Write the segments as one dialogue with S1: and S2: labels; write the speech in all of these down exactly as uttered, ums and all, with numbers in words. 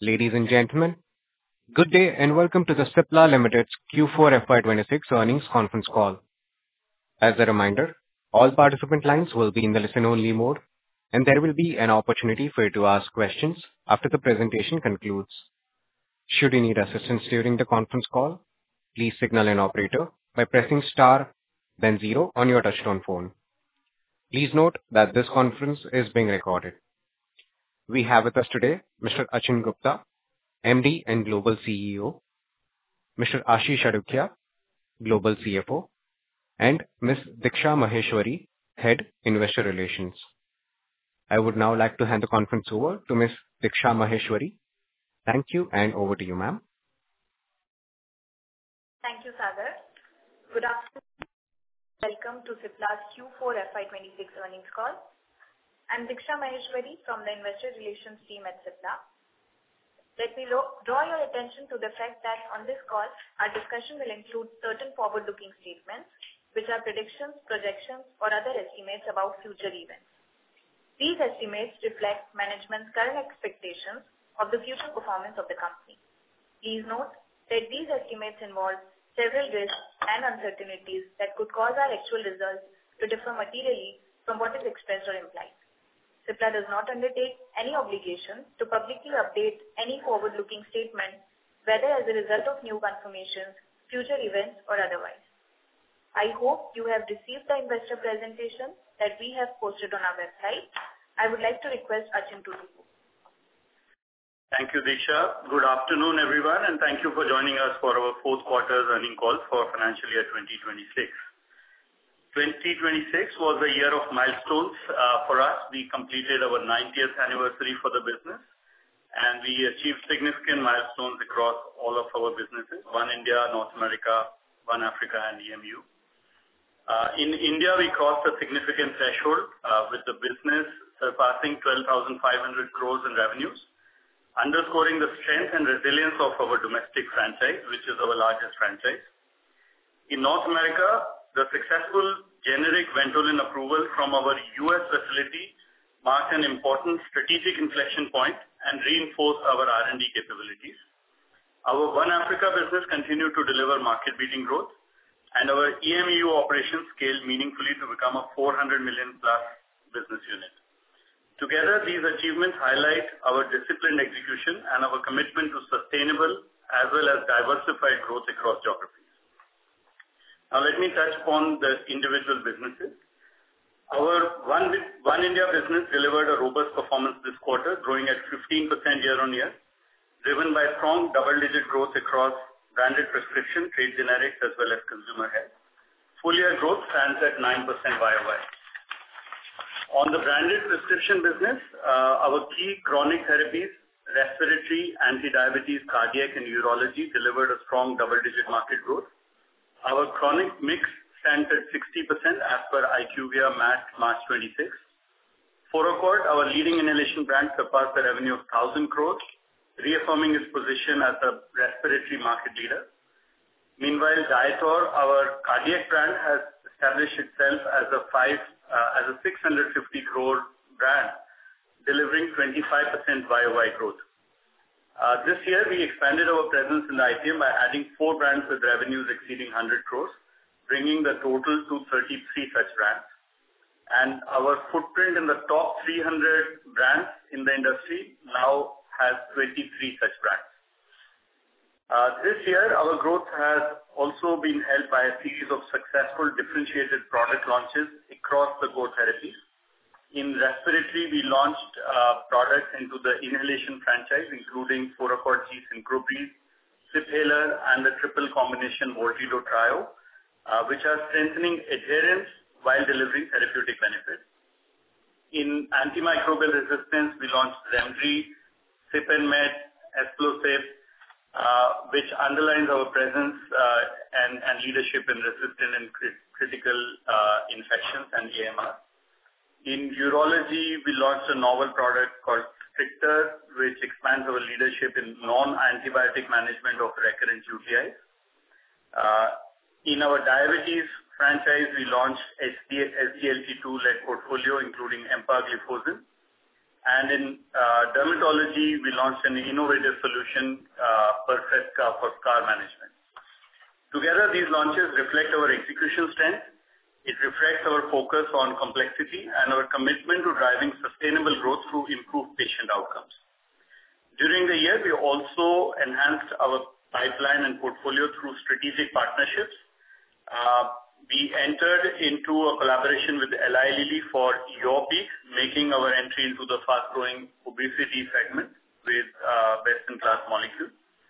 S1: Ladies and gentlemen, good day and welcome to the Cipla Limited's Q four F Y twenty-six earnings conference call. As a reminder, all participant lines will be in the listen-only mode, and there will be an opportunity for you to ask questions after the presentation concludes. Should you need assistance during the conference call, please signal an operator by pressing star, then zero on your touch-tone phone. Please note that this conference is being recorded. We have with us today Mister Achin Gupta, M D and Global C E O, Mister Ashish Adukia, Global C F O, and Miz Diksha Maheshwari, Head Investor Relations. I would now like to hand the conference over to Miz Diksha Maheshwari. Thank you, and over to you, ma'am.
S2: Thank you, Sagar. Good afternoon. Welcome to Cipla's Q four F Y twenty-six earnings call. I'm Diksha Maheshwari from the Investor Relations team at Cipla. Let me lo- draw your attention to the fact that on this call, our discussion will include certain forward-looking statements, which are predictions, projections, or other estimates about future events. These estimates reflect management's current expectations of the future performance of the company. Please note that these estimates involve several risks and uncertainties that could cause our actual results to differ materially from what is expressed or implied. Cipla does not undertake any obligation to publicly update any forward-looking statement, whether as a result of new confirmations, future events, or otherwise. I hope you have received the investor presentation that we have posted on our website. I would like to request Achin to report.
S3: Thank you, Diksha. Good afternoon, everyone, and thank you for joining us for our fourth quarter's earnings call for financial year twenty twenty-six. twenty twenty-six was a year of milestones uh, for us. We completed our ninetieth anniversary for the business, and we achieved significant milestones across all of our businesses, One India, North America, One Africa, and E M U. Uh, in India, we crossed a significant threshold uh, with the business surpassing twelve thousand five hundred crores in revenues, underscoring the strength and resilience of our domestic franchise, which is our largest franchise. In North America, the successful generic Ventolin approval from our U S facility marked an important strategic inflection point and reinforced our R and D capabilities. Our One Africa business continued to deliver market-beating growth, and our E M U operations scaled meaningfully to become a four hundred million plus business unit. Together, these achievements highlight our disciplined execution and our commitment to sustainable as well as diversified growth across geographies. Now, let me touch upon the individual businesses. Our One, One India business delivered a robust performance this quarter, growing at fifteen percent year-on-year, driven by strong double-digit growth across branded prescription, trade generics, as well as consumer health. Full-year growth stands at nine percent Y O Y. On the branded prescription business, uh, our key chronic therapies, respiratory, anti-diabetes, cardiac, and urology delivered a strong double-digit market growth. Our chronic mix stands at sixty percent as per IQVIA MAT March twenty-sixth. Foracort, our leading inhalation brand, surpassed the revenue of one thousand crores, reaffirming its position as a respiratory market leader. Meanwhile, Diator, our cardiac brand, has established itself as a five, uh, as a six hundred fifty crore brand, delivering twenty-five percent Y O Y growth. Uh, this year, we expanded our presence in the I P M by adding four brands with revenues exceeding one hundred crores, bringing the total to thirty-three such brands. And our footprint in the top three hundred brands in the industry now has twenty-three such brands. Uh, this year, our growth has also been helped by a series of successful differentiated product launches across the core therapies. In respiratory, we launched uh, products into the inhalation franchise, including Foracort G Synchrobreathe, Ciphaler, and the triple combination Voltido Trio, uh, which are strengthening adherence while delivering therapeutic benefits. In antimicrobial resistance, we launched Remdri, Cipenmed, Esplosip, uh, which underlines our presence uh, and, and leadership in resistant and crit- critical uh, infections and A M R. In urology, we launched a novel product called Stricter, which expands our leadership in non-antibiotic management of recurrent U T Is. Uh, in our diabetes franchise, we launched S G L T two-led portfolio, including empagliflozin. And in uh, dermatology, we launched an innovative solution, uh, Perfesca for scar management. Together, these launches reflect our execution strength. It reflects our focus on complexity and our commitment to driving sustainable growth through improved patient outcomes. During the year, we also enhanced our pipeline and portfolio through strategic partnerships. Uh, we entered into a collaboration with Eli Lilly for Yurpeak, making our entry into the fast-growing obesity segment with uh, best-in-class molecule.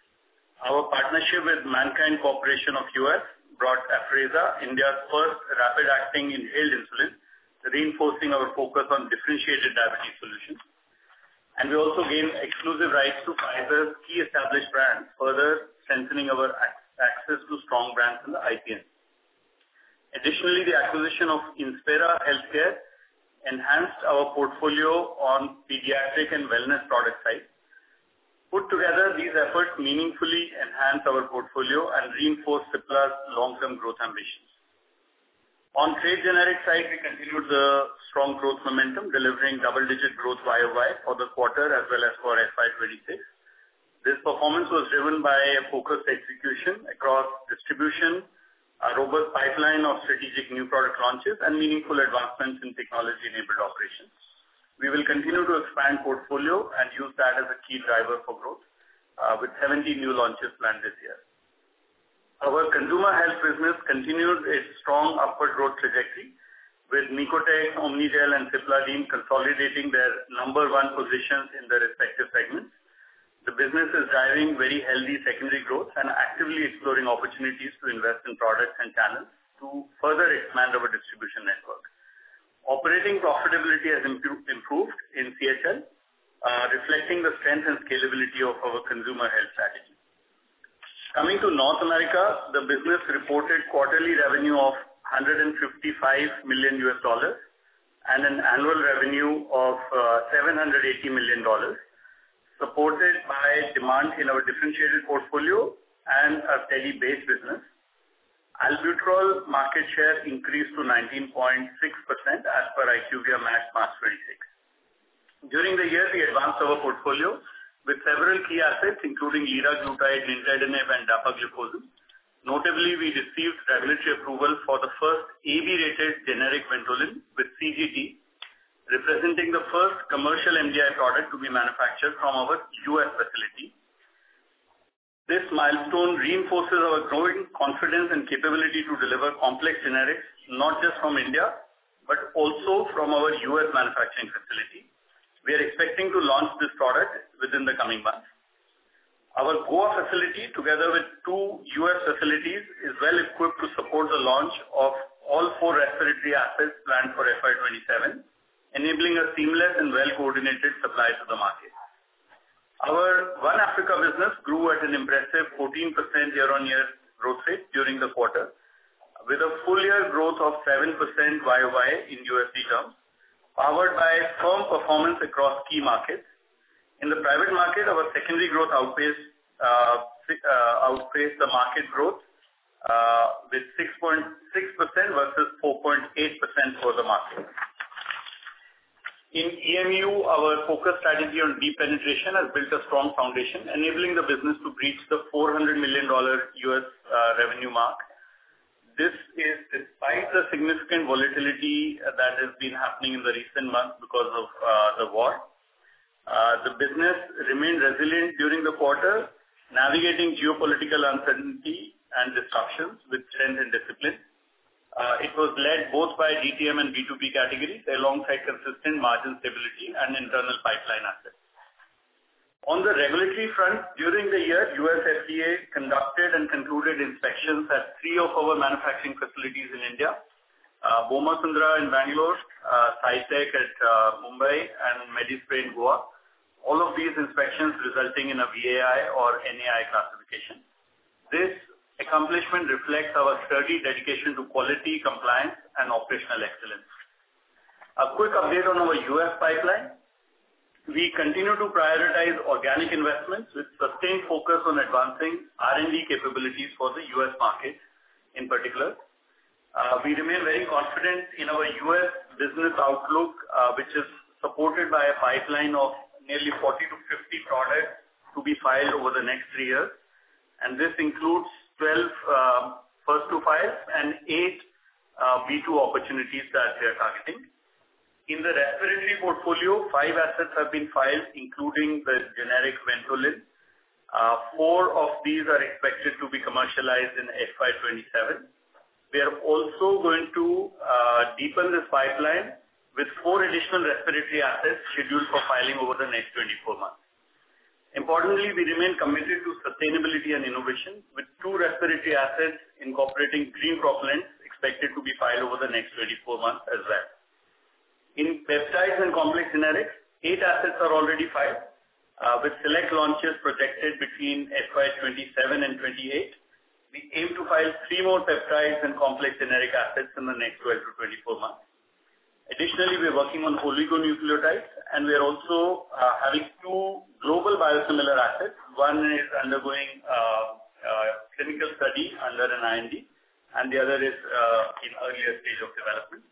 S3: Our partnership with Mankind Corporation of U S brought Afrezza, India's first rapid-acting inhaled insulin, reinforcing our focus on differentiated diabetes solutions. And we also gained exclusive rights to Pfizer's key established brands, further strengthening our access to strong brands in the I P M. Additionally, the acquisition of Inspira Healthcare enhanced our portfolio on pediatric and wellness product side. Put together, these efforts meaningfully enhance our portfolio and reinforce Cipla's long-term growth ambitions. On trade generic side, we continued the strong growth momentum, delivering double-digit growth Y O Y for the quarter as well as for F Y twenty-six. This performance was driven by a focused execution across distribution, a robust pipeline of strategic new product launches, and meaningful advancements in technology-enabled operations. We will continue to expand portfolio and use that as a key driver for growth, uh, with seventy new launches planned this year. Our consumer health business continued its strong upward growth trajectory, with Nicotex, Omnigel, and Cipladine consolidating their number one positions in their respective segments. The business is driving very healthy secondary growth and actively exploring opportunities to invest in products and channels to further expand our distribution network. Operating profitability has improved in C H L, uh, reflecting the strength and scalability of our consumer health strategy. Coming to North America, the business reported quarterly revenue of one hundred fifty-five million U S dollars and an annual revenue of uh, seven hundred eighty million dollars. Supported by demand in our differentiated portfolio and a steady base business. Albuterol market share increased to nineteen point six percent as per IQVIA Match March twenty-six. During the year, we advanced our portfolio with several key assets, including liraglutide, nintedanib, and dapagliflozin. Notably, we received regulatory approval for the first A B-rated generic Ventolin with C G T, representing the first commercial M D I product to be manufactured from our U S facility. This milestone reinforces our growing confidence and capability to deliver complex generics, not just from India, but also from our U S manufacturing facility. We are expecting to launch this product within the coming months. Our Goa facility, together with two U S facilities, is well equipped to support the launch of all four respiratory assets planned for F Y twenty-seven. Enabling a seamless and well-coordinated supply to the market. Our One Africa business grew at an impressive fourteen percent year-on-year growth rate during the quarter, with a full-year growth of seven percent Y O Y in U S D terms, powered by firm performance across key markets. In the private market, our secondary growth outpaced, uh, uh, outpaced the market growth uh, with six point six percent versus four point eight percent for the market. In E M U, our focus strategy on deep penetration has built a strong foundation, enabling the business to breach the four hundred million dollars U S uh, revenue mark. This is despite the significant volatility that has been happening in the recent months because of uh, the war. Uh, the business remained resilient during the quarter, navigating geopolitical uncertainty and disruptions with strength and discipline. Uh, it was led both by D T M and B two B categories alongside consistent margin stability and internal pipeline assets. On the regulatory front, during the year, U S F D A conducted and concluded inspections at three of our manufacturing facilities in India, uh, Bomasundra in Bangalore, uh, Sci-Tech at uh, Mumbai, and Medispray in Goa. All of these inspections resulting in a V A I or N A I classification. This accomplishment reflects our sturdy dedication to quality, compliance, and operational excellence. A quick update on our U S pipeline. We continue to prioritize organic investments with sustained focus on advancing R and D capabilities for the U S market in particular. Uh, we remain very confident in our U S business outlook, uh, which is supported by a pipeline of nearly forty to fifty products to be filed over the next three years. And this includes twelve uh, first to files and eight uh, B two opportunities that we are targeting. In the respiratory portfolio, five assets have been filed, including the generic Ventolin. Uh, four of these are expected to be commercialized in F Y twenty-seven. We are also going to uh, deepen this pipeline with four additional respiratory assets scheduled for filing over the next twenty-four months. Importantly, we remain committed to sustainability and innovation, with two respiratory assets incorporating green propellants expected to be filed over the next twenty-four months as well. In peptides and complex generics, eight assets are already filed, uh, with select launches projected between F Y twenty-seven and twenty-eight. We aim to file three more peptides and complex generic assets in the next twelve to twenty-four months. Additionally, we are working on oligonucleotides, and we are also uh, having two global biosimilar assets. One is undergoing uh, uh, clinical study under an I N D, and the other is uh, in earlier stage of development.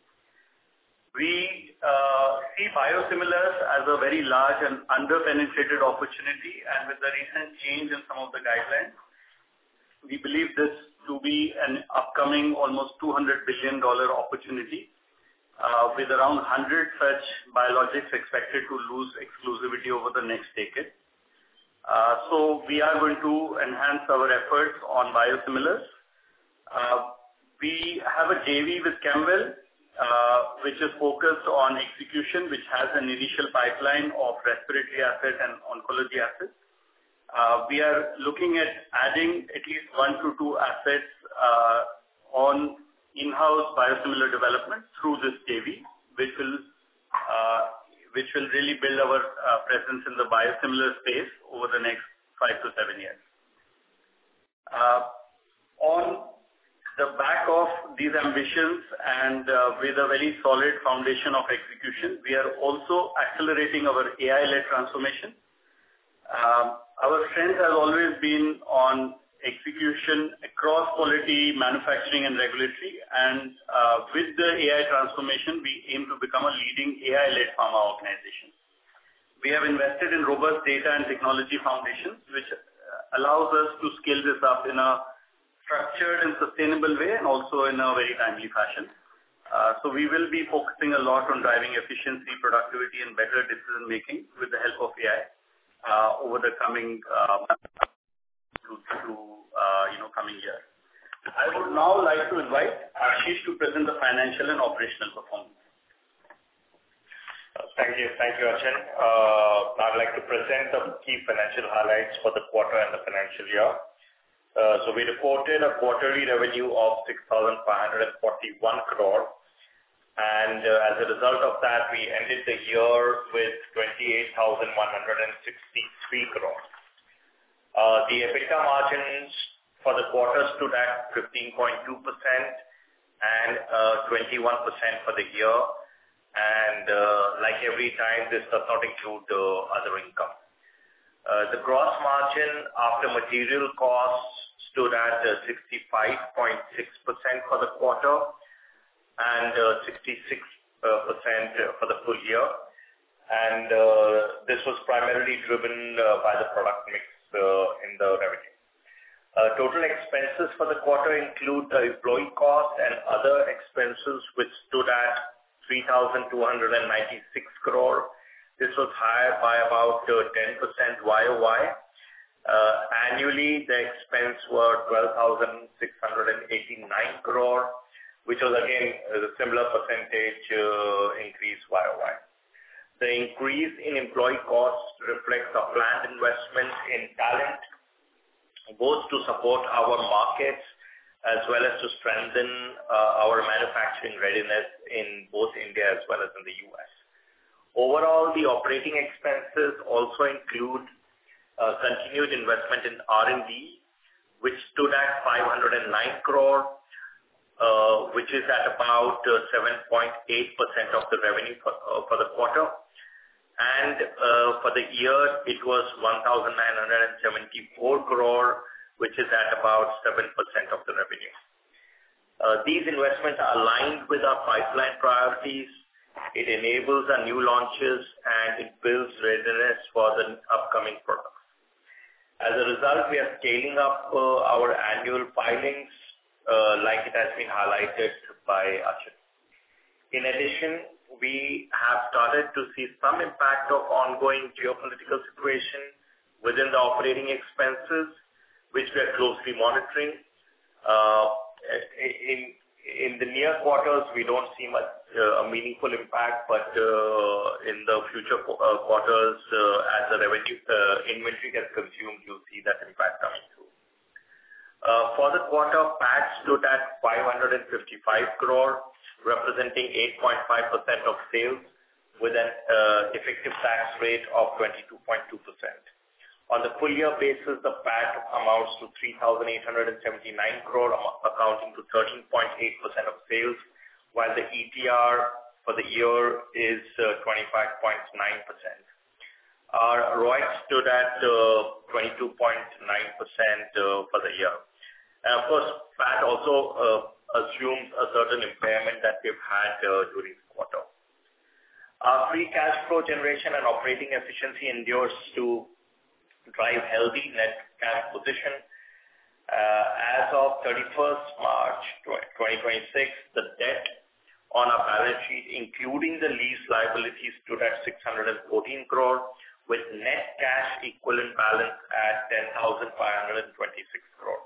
S3: We uh, see biosimilars as a very large and under-penetrated opportunity, and with the recent change in some of the guidelines, we believe this to be an upcoming almost two hundred billion dollars opportunity, uh, with around one hundred such biologics expected to lose exclusivity over the next decade. Uh, so we are going to enhance our efforts on biosimilars. Uh, we have a J V with Chemwell, Uh, which is focused on execution, which has an initial pipeline of respiratory assets and oncology assets. Uh, we are looking at adding at least one to two assets uh, on in-house biosimilar development through this J V, which will uh, which will really build our uh, presence in the biosimilar space over the next five to seven years. Uh, on the back of these ambitions and uh, with a very solid foundation of execution, we are also accelerating our A I-led transformation. Um, our strength has always been on execution across quality, manufacturing, and regulatory. And uh, with the A I transformation, we aim to become a leading A I-led pharma organization. We have invested in robust data and technology foundations, which allows us to scale this up in a structured and sustainable way, and also in a very timely fashion. Uh, so we will be focusing a lot on driving efficiency, productivity, and better decision making with the help of A I uh, over the coming uh, to, to uh, you know coming year. I would now like to invite Ashish to present the financial and operational performance.
S4: Thank you, thank you, Achin. Uh, I'd like to present the key financial highlights for the quarter and the financial year. Uh, so we reported a quarterly revenue of six thousand five hundred forty-one crore, and uh, as a result of that, we ended the year with twenty-eight thousand one hundred sixty-three crore. Uh, the EBITDA margins for the quarter stood at fifteen point two percent and uh, twenty-one percent for the year, and uh, like every time, this does not include uh, other income. Uh, the gross margin after material costs stood at uh, sixty-five point six percent for the quarter and uh, sixty-six percent for the full year. And uh, this was primarily driven uh, by the product mix uh, in the revenue. Uh, total expenses for the quarter include the employee cost and other expenses, which stood at three thousand two hundred ninety-six crore. This was higher by about uh, ten percent Y O Y. Uh, annually, the expense were twelve thousand six hundred eighty-nine crore, which was again a similar percentage uh, increase Y O Y. The increase in employee costs reflects a planned investment in talent, both to support our markets as well as to strengthen uh, our manufacturing readiness in both India as well as in the U S. Overall, the operating expenses also include uh, continued investment in R and D, which stood at five hundred nine crore, uh, which is at about uh, seven point eight percent of the revenue for, uh, for the quarter. And uh, for the year, it was one thousand nine hundred seventy-four crore, which is at about seven percent of the revenue. Uh, these investments are aligned with our pipeline priorities It enables our new launches and it builds readiness for the upcoming products. As a result, we are scaling up uh, our annual filings uh, like it has been highlighted by Achin. In addition, we have started to see some impact of ongoing geopolitical situation within the operating expenses, which we are closely monitoring. Uh, in, in the near quarters, we don't see much uh, a meaningful impact, but uh, in the future uh, quarters, uh, as the revenue uh, inventory gets consumed, you'll see that impact coming through. Uh, for the quarter, P A T stood at five hundred fifty-five crore, representing eight point five percent of sales, with an uh, effective tax rate of twenty-two point two percent. On the full year basis, the P A T amounts to three thousand eight hundred seventy-nine crore, accounting to thirteen point eight percent of sales, while the E T R for the year is uh, twenty-five point nine percent. Our R O I C stood at uh, twenty-two point nine percent uh, for the year. And of course, P A T also uh, assumes a certain impairment that we've had uh, during the quarter. Our free cash flow generation and operating efficiency endures to drive healthy net cash position. Uh, as of thirty-first March twenty twenty-six, the debt on our balance sheet, including the lease liabilities, stood at six hundred fourteen crore, with net cash equivalent balance at ten thousand five hundred twenty-six crore.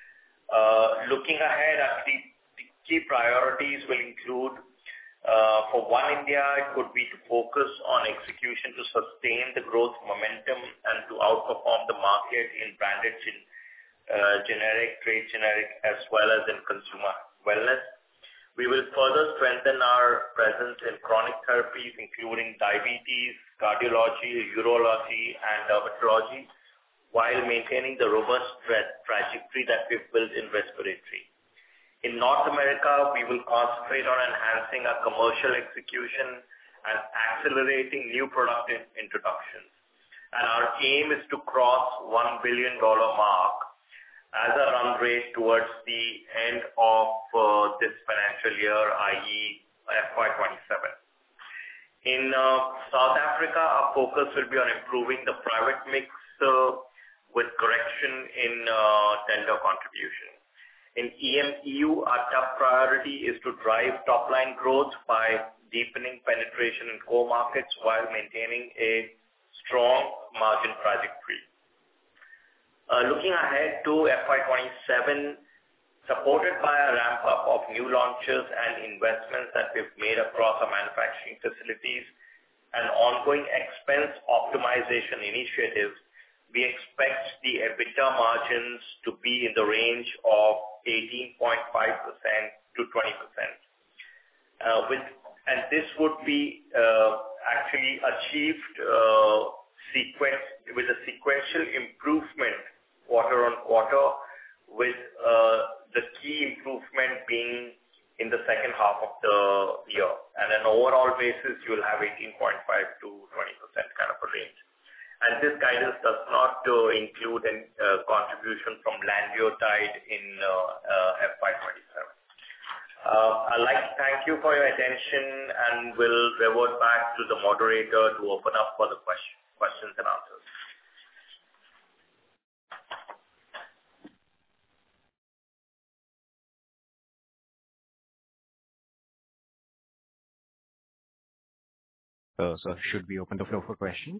S4: Uh, looking ahead, our key, key priorities will include, uh, for One India, it would be to focus on execution to sustain the growth momentum and to outperform the market in branded gen, uh, generic, trade generic, as well as in consumer wellness. We will further strengthen our presence in chronic therapies, including diabetes, cardiology, urology, and dermatology, while maintaining the robust tra- trajectory that we've built in respiratory. In North America, we will concentrate on enhancing our commercial execution and accelerating new product in- introductions. And our aim is to cross one billion dollars mark as a run rate towards the end of uh, this financial year, that is F Y twenty-seven. In uh, South Africa, our focus will be on improving the private mix uh, with correction in uh, tender contribution. In E M E U, our top priority is to drive top-line growth by deepening penetration in core markets while maintaining a strong margin trajectory. Uh, looking ahead to F Y twenty-seven, supported by a ramp-up of new launches and investments that we've made across our manufacturing facilities and ongoing expense optimization initiatives, we expect the EBITDA margins to be in the range of eighteen point five percent to twenty percent. Uh, with, and this would be uh, actually achieved uh, sequence, with a sequential improvement quarter on quarter, with uh, the key improvement being in the second half of the year. And on an overall basis, you will have eighteen point five to twenty percent kind of a range. And this guidance does not uh, include any uh, contribution from Lanreotide in uh, uh, F Y twenty-seven. Uh, I'd like to thank you for your attention and will revert back to the moderator to open up for the question, questions and answers.
S1: Uh, so should we open the floor for questions?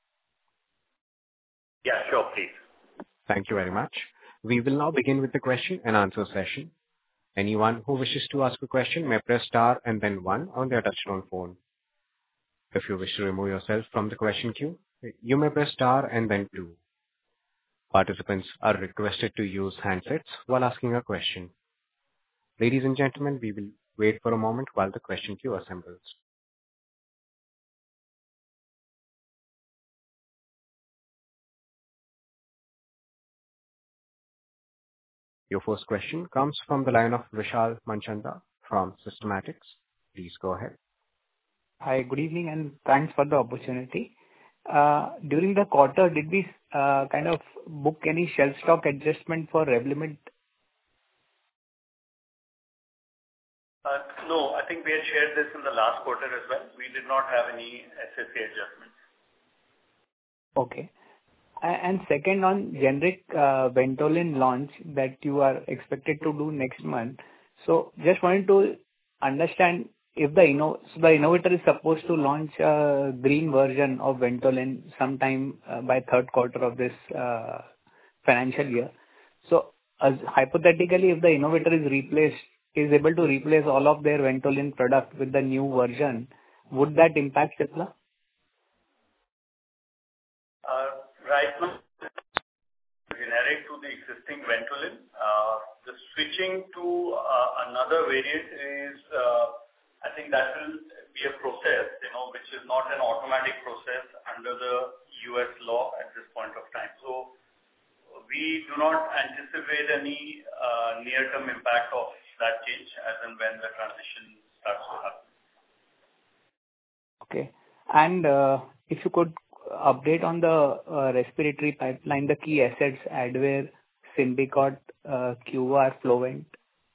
S4: Yeah, sure, please.
S1: Thank you very much. We will now begin with the question and answer session. Anyone who wishes to ask a question may press star and then one on their touchtone phone. If you wish to remove yourself from the question queue, you may press star and then two. Participants are requested to use handsets while asking a question. Ladies and gentlemen, we will wait for a moment while the question queue assembles. Your first question comes from the line of Vishal Manchanda from Systematix. Please go ahead.
S5: Hi, good evening, and thanks for the opportunity. Uh, During the quarter, did we uh, kind of book any shelf stock adjustment for Revlimid?
S3: Uh, No, I think we had shared this in the last quarter as well. We did not have any S S A adjustments.
S5: Okay. And second, on generic uh, Ventolin launch that you are expected to do next month. So just wanted to understand if the inno- so the innovator is supposed to launch a green version of Ventolin sometime uh, by third quarter of this uh, financial year. So as hypothetically, if the innovator is replaced, is able to replace all of their Ventolin product with the new version, would that impact Cipla?
S3: Uh, right now, generic to the existing Ventolin. Uh, the switching to uh, another variant is, uh, I think that will be a process, you know, which is not an automatic process under the U S law at this point of time. So we do not anticipate any uh, near-term impact of that change as and when the transition starts to happen.
S5: Okay. And uh, if you could update on the uh, respiratory pipeline, the key assets, Advair, Symbicort, uh, Q R, Flovent.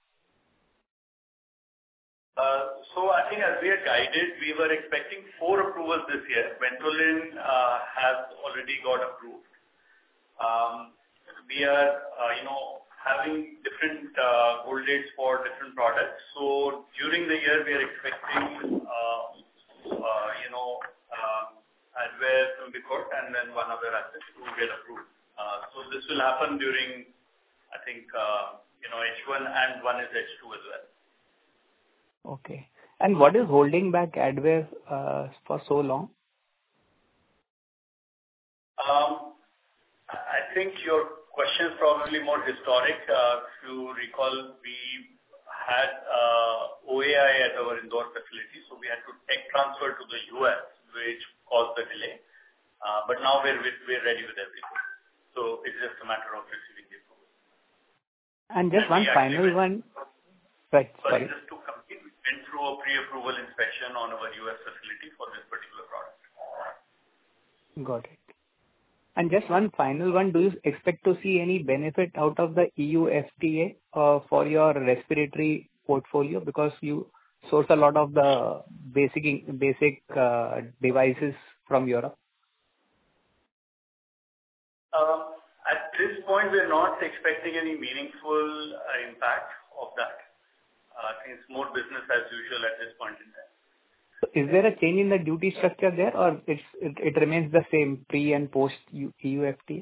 S3: Uh, so I think as we had guided, we were expecting four approvals this year. Ventolin uh, has already got approved. Um, we are, uh, you know, having different uh, goal dates for different products. So during the year, we are expecting, uh, uh, you know, um, Advair, Symbicort, and then one other asset to get approved. Uh, so this will happen during, I think, uh, you know, H one and one is H two as well.
S5: Okay. And what is holding back Advair uh, for so long?
S3: Um, I think your question is probably more historic. Uh, if you recall, we had uh, O A I at our Indore facility, so we had to tech transfer to the U S, which caused the delay. Uh, but now we're we're ready with everything. So it's just a matter of receiving the approval.
S5: And just and one final went, one. Right.
S3: Sorry,
S5: sorry.
S3: just to complete, we went through a pre-approval inspection on our U S facility for this particular product.
S5: Got it. And just one final one, do you expect to see any benefit out of the E U F T A uh, for your respiratory portfolio? Because you source a lot of the basic basic uh, devices from Europe.
S3: Um, at this point, we're not expecting any meaningful uh, impact of that. Uh, I think it's more business as usual at this point in time.
S5: Is there a change in the duty structure there, or it's, it, it remains the same pre and post E U F T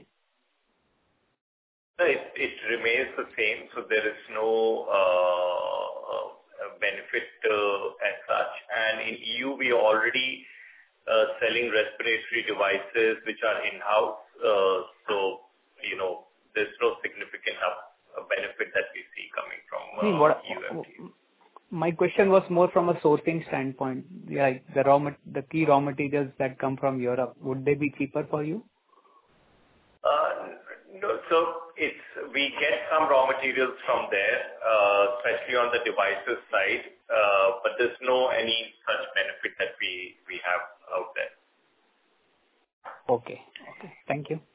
S5: A?
S4: It, it remains the same, so there is no uh, benefit uh, as such. And in E U, we are already uh, selling respiratory devices which are in-house. Uh, so, you know, there's no significant uh, benefit that we see coming from uh,
S5: See, what,
S4: E U F T A.
S5: My question was more from a sourcing standpoint. Like the raw, the key raw materials that come from Europe, would they be cheaper for you?
S4: Uh, no, so it's we get some raw materials from there, uh, especially on the devices side, uh, but there's no any such benefit that we we have out there.
S5: Okay. Okay. Thank you.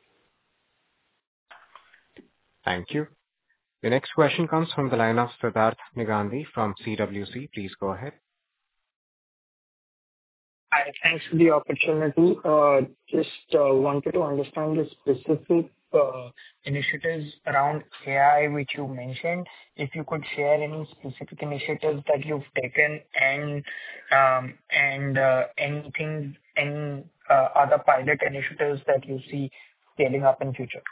S1: Thank you. The next question comes from the line of Siddharth Negandhi from C W C. Please go ahead.
S6: Hi, thanks for the opportunity. Uh, just uh, wanted to understand the specific uh, initiatives around A I which you mentioned. If you could share any specific initiatives that you've taken and um, and uh, anything, any uh, other pilot initiatives that you see scaling up in future.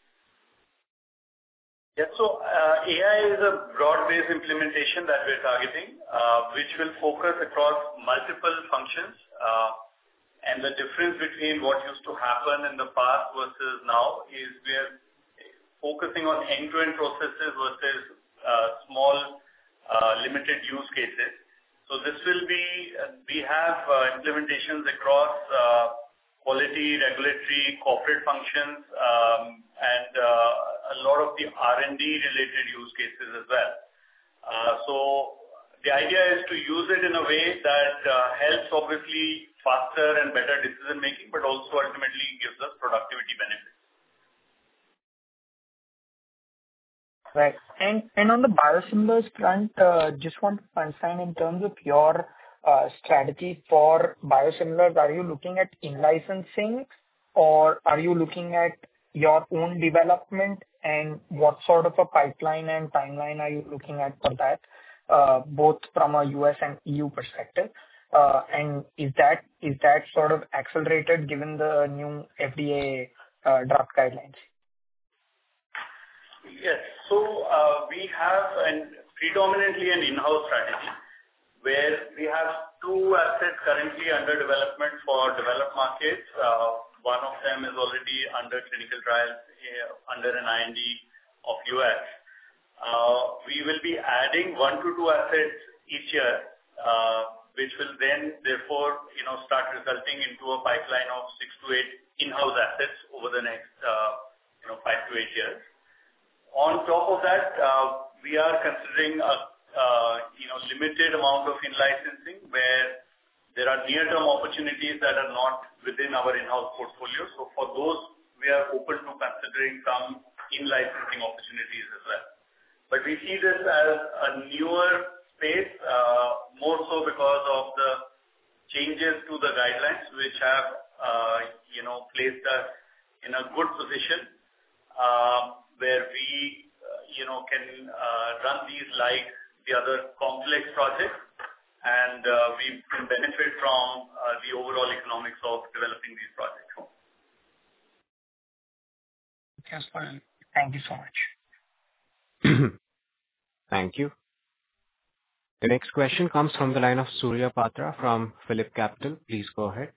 S3: Yeah, so uh, A I is a broad-based implementation that we're targeting, uh, which will focus across multiple functions. Uh, and the difference between what used to happen in the past versus now is we're focusing on end-to-end processes versus uh, small, uh, limited use cases. So this will be, uh, we have uh, implementations across uh, quality, regulatory, corporate functions, um, and uh, a lot of the R and D related use cases as well. Uh, so the idea is to use it in a way that uh, helps obviously faster and better decision making, but also ultimately gives us productivity benefits.
S6: Right. And and on the biosimilars front, uh, just want to understand in terms of your uh, strategy for biosimilars, are you looking at in-licensing, or are you looking at your own development? And what sort of a pipeline and timeline are you looking at for that, uh, both from a U S and E U perspective? Uh, And is that is that sort of accelerated given the new F D A uh, draft guidelines?
S3: Yes. So, uh, we have an predominantly an in-house strategy, where we have two assets currently under development for developed markets. Uh, One of them is already under clinical trials, uh, under an I N D of U S. Uh, We will be adding one to two assets each year, uh, which will then therefore, you know, start resulting into a pipeline of six to eight in-house assets over the next, uh, you know, five to eight years. On top of that, uh, we are considering a, uh, you know, limited amount of in-licensing, where there are near-term opportunities that are not within our in-house portfolio. So for those, we are open to considering some in-licensing opportunities as well. But we see this as a newer space, uh, more so because of the changes to the guidelines, which have, uh, you know, placed us in a good position, um, where we, uh, you know, can uh, run these like the other complex projects, and uh, we can benefit from uh, the overall economics of developing these projects.
S6: Yes, fine. Thank you so much.
S1: Thank you. The next question comes from the line of Surya Patra from Phillip Capital. Please go ahead.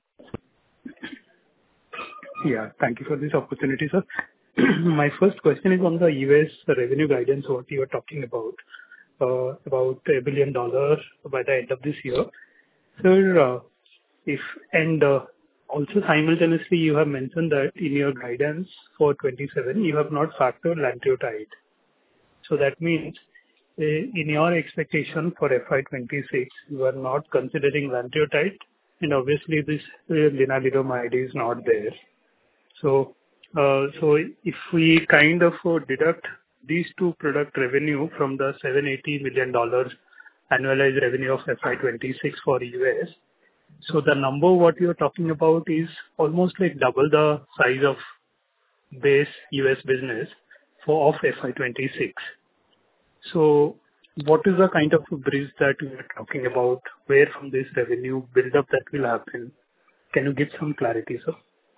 S7: Yeah, thank you for this opportunity, sir. My first question is on the U S revenue guidance, what you were talking about, uh, about a billion dollars by the end of this year. Sir, uh, if and uh, also simultaneously you have mentioned that in your guidance for twenty-seven you have not factored lanreotide. So that means uh, in your expectation for F Y twenty-six you are not considering lanreotide, and obviously this uh, lenalidomide is not there. So Uh, so if we kind of uh, deduct these two product revenue from the seven hundred eighty million dollars annualized revenue of F Y twenty-six for U S, so the number what you're talking about is almost like double the size of base U S business for of F Y twenty-six. So what is the kind of bridge that we are talking about? Where from this revenue build-up that will happen? Can you give some clarity, sir?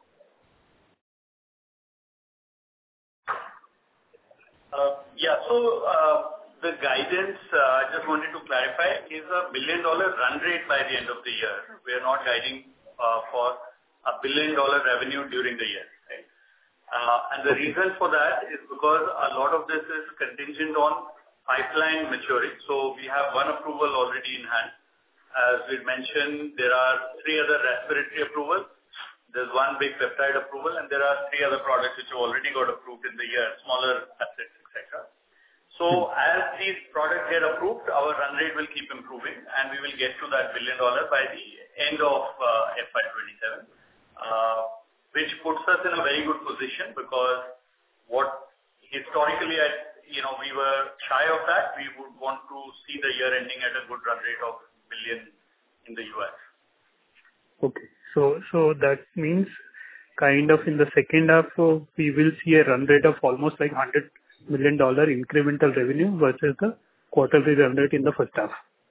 S3: Yeah. So, uh, the guidance, uh, I just wanted to clarify, is a billion-dollar run rate by the end of the year. We are not guiding uh, for a billion-dollar revenue during the year, right? Uh, And the reason for that is because a lot of this is contingent on pipeline maturing. So we have one approval already in hand. As we mentioned, there are three other respiratory approvals. There's one big peptide approval, and there are three other products which have already got approved in the year, smaller assets, et cetera. So as these products get approved, our run rate will keep improving, and we will get to that billion dollar by the end of uh, F Y twenty-seven, uh, which puts us in a very good position, because what historically, I, you know, we were shy of that. We would want to see the year ending at a good run rate of billion in the U S.
S7: Okay. So so that means kind of in the second half, so we will see a run rate of almost like one hundred million dollars incremental revenue versus the quarterly run rate in the first half.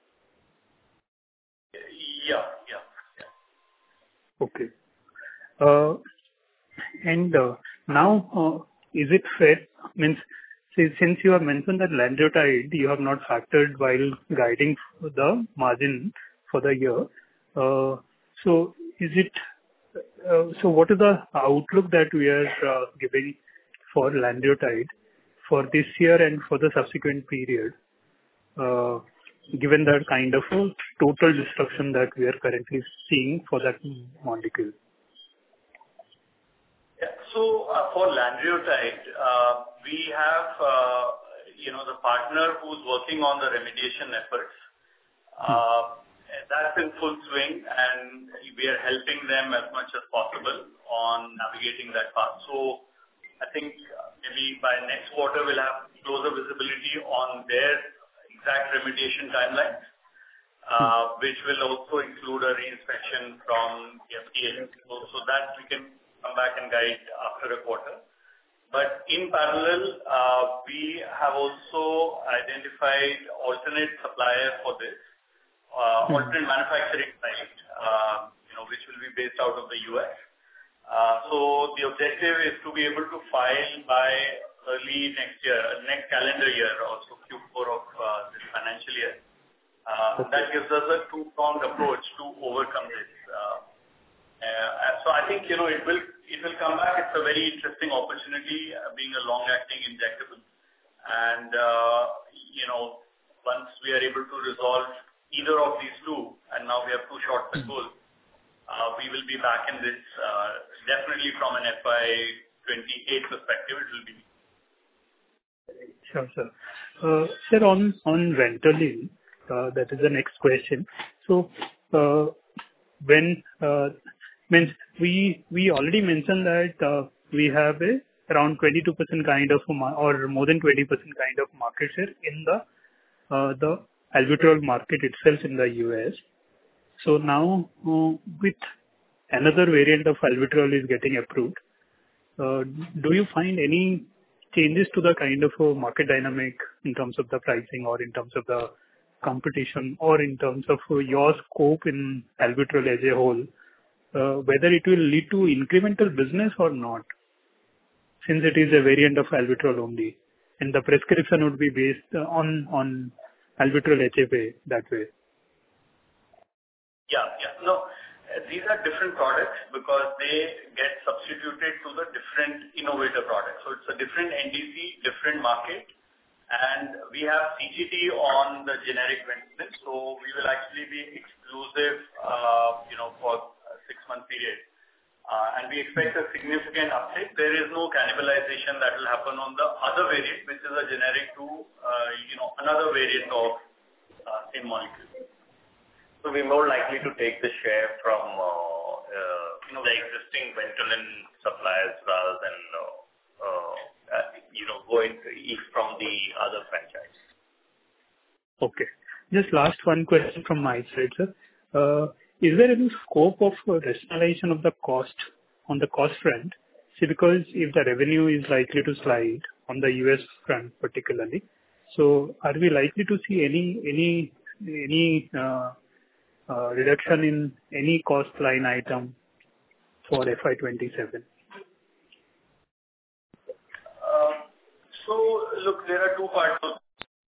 S3: Yeah. Yeah. Yeah.
S7: Okay. Uh, And uh, now, uh, is it fair, means, si- since you have mentioned that lanreotide you have not factored while guiding the margin for the year, uh, so is it, uh, so what is the outlook that we are uh, giving for lanreotide for this year and for the subsequent period, uh, given that kind of a total destruction that we are currently seeing for that molecule?
S3: Yeah. So, uh, for lanreotide, uh, we have, uh, you know, the partner who's working on the remediation efforts. Uh, That's in full swing, and we are helping them as much as possible on navigating that path. So I think maybe by next quarter we'll have closer visibility on their exact remediation timelines, uh, which will also include a reinspection from the F D A. So, so that we can come back and guide after a quarter. But in parallel, uh, we have also identified alternate suppliers for this, uh, alternate manufacturing site, uh, you know, which will be based out of the U S. Uh, so the objective is to be able to file by early next year, next calendar year, also Q four of uh, this financial year. Uh, that gives us a two-pronged approach to overcome this. Uh, uh, so I think, you know, it will it will come back. It's a very interesting opportunity, uh, being a long-acting injectable. And, uh, you know, once we are able to resolve either of these two, and now we have two shots at goal, uh, we will be back in this, uh, definitely from an F Y twenty-eight perspective, it will be.
S7: Sure, sir. Uh, Sir, on on Ventolin, uh, that is the next question. So, uh, when uh, means we we already mentioned that uh, we have a around twenty-two percent kind of ma- or more than twenty percent kind of market share in the uh, the albuterol market itself in the U S. So now, uh, with another variant of albuterol is getting approved, uh, do you find any changes to the kind of uh, market dynamic in terms of the pricing or in terms of the competition or in terms of uh, your scope in albuterol as a whole, uh, whether it will lead to incremental business or not, since it is a variant of albuterol only, and the prescription would be based uh, on on albuterol H F A that way?
S3: Yeah, yeah. No, uh, these are different products because they get substituted to the different innovator products. So it's a different N D C, different market, and we have C G T on the generic Ventolin. So we will actually be exclusive, uh, you know, for a six-month period. Uh, and we expect a significant uptake. There is no cannibalization that will happen on the other variant, which is a generic to, uh, you know, another variant of uh, same molecule.
S4: So we're more likely to take the share from uh, uh, you know, the existing Ventolin suppliers rather than uh, uh, uh, you know, going from the other franchise.
S7: Okay. Just last one question from my side, sir. Uh, Is there any scope of uh, rationalization of the cost on the cost front? See, because if the revenue is likely to slide on the U S front particularly, so are we likely to see any any any uh, uh, reduction in any cost line item for F Y twenty-seven?
S3: Uh, so, look, there are two parts of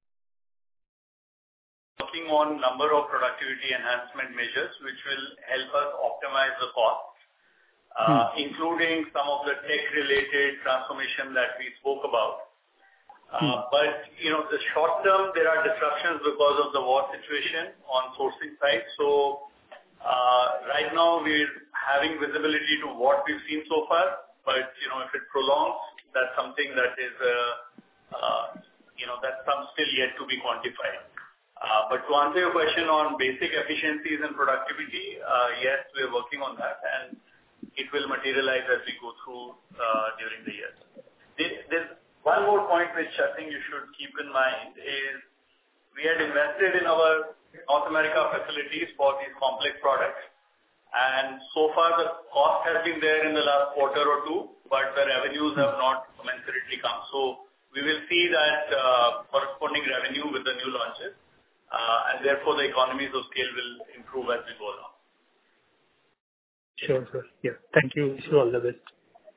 S3: working on number of productivity enhancement measures which will help us optimize the cost, uh, hmm. including some of the tech-related transformation that we spoke about. Uh, hmm. But, you know, the short term, there are disruptions because of the war situation on sourcing side. So, uh, right now we're having visibility to what we've seen so far, but, you know, if it prolongs, that's something that is, uh, uh, you know, that's some still yet to be quantified. Uh, but to answer your question on basic efficiencies and productivity, uh, yes, we're working on that, and it will materialize as we go through uh, during the year. There, there's one more point which I think you should keep in mind is we had invested in our North America facilities for these complex products, and so far the cost has been there in the last quarter or two, but the revenues have not commensurately come. So we will see that uh, corresponding revenue with the new launches. Uh, and therefore, the economies of scale will improve as we go along.
S7: Sure, sir. Yeah. Thank you. Wish you all the best.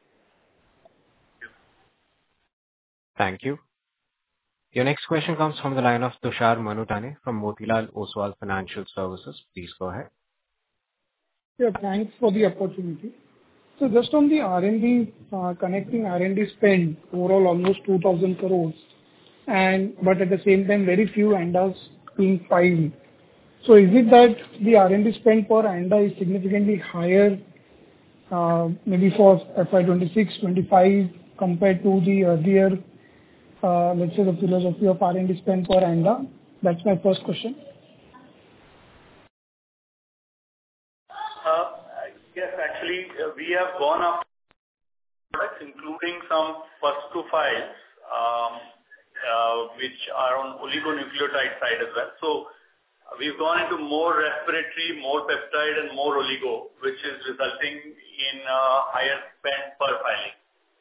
S1: Thank you. Your next question comes from the line of Tushar Manudhane from Motilal Oswal Financial Services. Please go ahead.
S8: Yeah, thanks for the opportunity. So just on the R and D, uh, connecting R and D spend, overall almost two thousand crores, and but at the same time, very few A N D As being filed. So is it that the R and D spend per A N D A is significantly higher, uh, maybe for F Y twenty-six, twenty-five compared to the earlier, uh, let's say the philosophy of R and D spend per A N D A? That's my first question.
S3: Uh, yes, actually, uh, we have gone up products including some first-to-files, um, uh, which are on oligonucleotide side as well. So we've gone into more respiratory, more peptide, and more oligo, which is resulting in uh, higher spend per filing.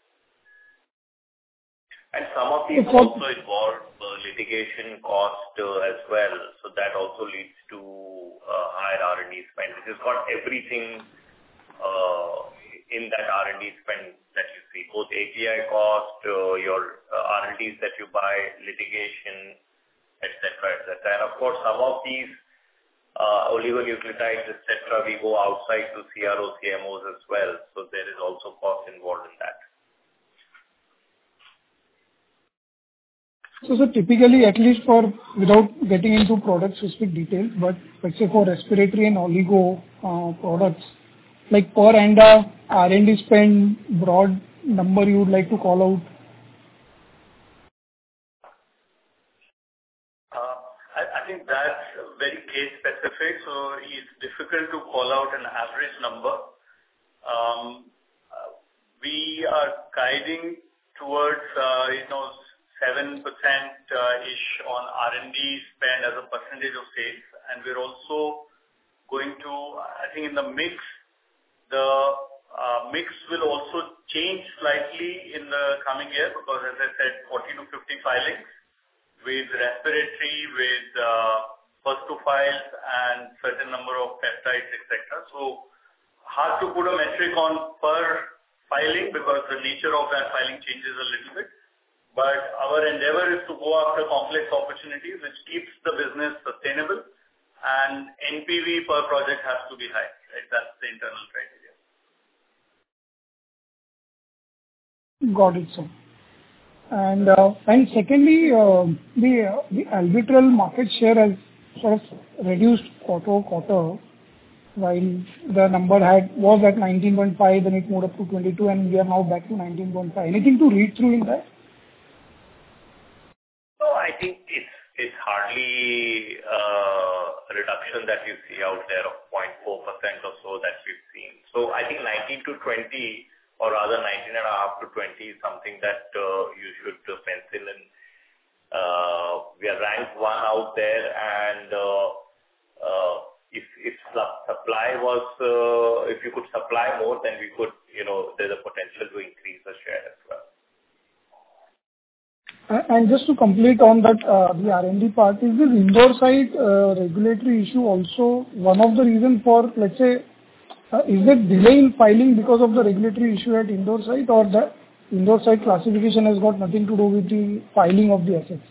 S4: And some of these also involve uh, litigation cost uh, as well. So that also leads to uh, higher R and D spend. It has got everything uh, in that R and D spend that you see, both A P I cost, uh, your uh, R and Ds that you buy, litigation, et cetera, et cetera. And of course, some of these uh, oligonucleotides, et cetera, we go outside to C R O, C M Os as well. So there is also cost involved in that.
S8: So, sir, typically, at least for, without getting into product-specific details, but let's say for respiratory and oligo uh, products, like per ANDA R and D spend, broad number you would like to call out?
S3: Uh, I, I think that's very case-specific, so it's difficult to call out an average number. Um, uh, we are guiding towards, uh, you know, seven percent uh, ish on R and D spend as a percentage of sales. And we're also going to, I think in the mix, the uh, mix will also change slightly in the coming year because, as I said, forty to fifty filings with respiratory, with uh, first to files and certain number of peptides, et cetera. So hard to put a metric on per filing because the nature of that filing changes a little bit. But our endeavor is to go after complex opportunities, which keeps the business sustainable, and N P V per project has to be high. Right? That's the internal criteria.
S8: Got it, sir. And uh, and secondly, uh, the uh, the Albuterol market share has sort of reduced quarter-over-quarter, while the number had was at nineteen point five, then it moved up to twenty-two, and we are now back to nineteen point five. Anything to read through in that?
S4: No, I think it's it's hardly uh, a reduction that you see out there of zero point four percent or so that we've seen. So I think nineteen to twenty, or rather nineteen and a half to twenty, is something that uh, you should uh, pencil in. Uh, we are ranked one out there, and uh, uh, if if supply was, uh, if you could supply more, then we could, you know, there's a potential to increase the share as well.
S8: And just to complete on that, uh, the R and D part, is this Indore site uh, regulatory issue also one of the reasons for, let's say, uh, is it delay in filing because of the regulatory issue at Indore site, or the Indore site classification has got nothing to do with the filing of the assets?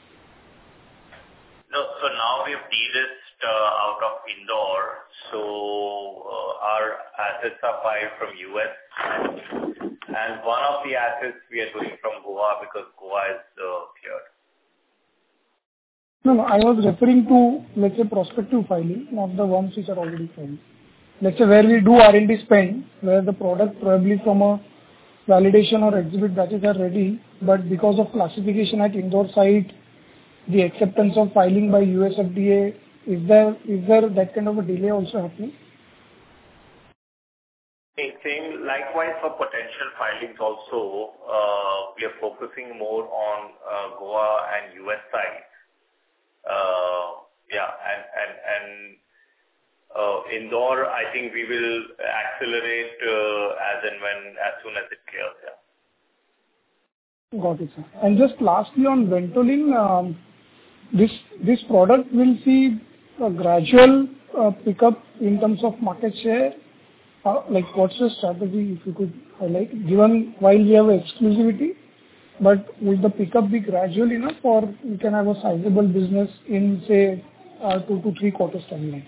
S4: No, so now we have de-risked uh, out of Indore, so uh, our assets are filed from U S, and one of the assets we are doing from Goa because Goa is uh, cleared.
S8: No, no, I was referring to, let's say, prospective filing, not the ones which are already filed. Let's say where we do R and D spend, where the product probably from a validation or exhibit batches are ready, but because of classification at Indore site, the acceptance of filing by U S F D A, is there is there that kind of a delay also happening?
S4: Same, likewise for potential filings also, uh, we are focusing more on uh, Goa and U S sites. Uh, yeah, and and and uh, Indore, I think we will accelerate uh, as and when, as soon as it clears. Yeah.
S8: Got it, sir. And just lastly on Ventolin, um, this this product will see a gradual uh, pickup in terms of market share. Uh, like what's the strategy, if you could highlight, given while we have exclusivity, but will the pickup be gradual enough, or we can have a sizable business in, say, uh, two to three quarters timeline?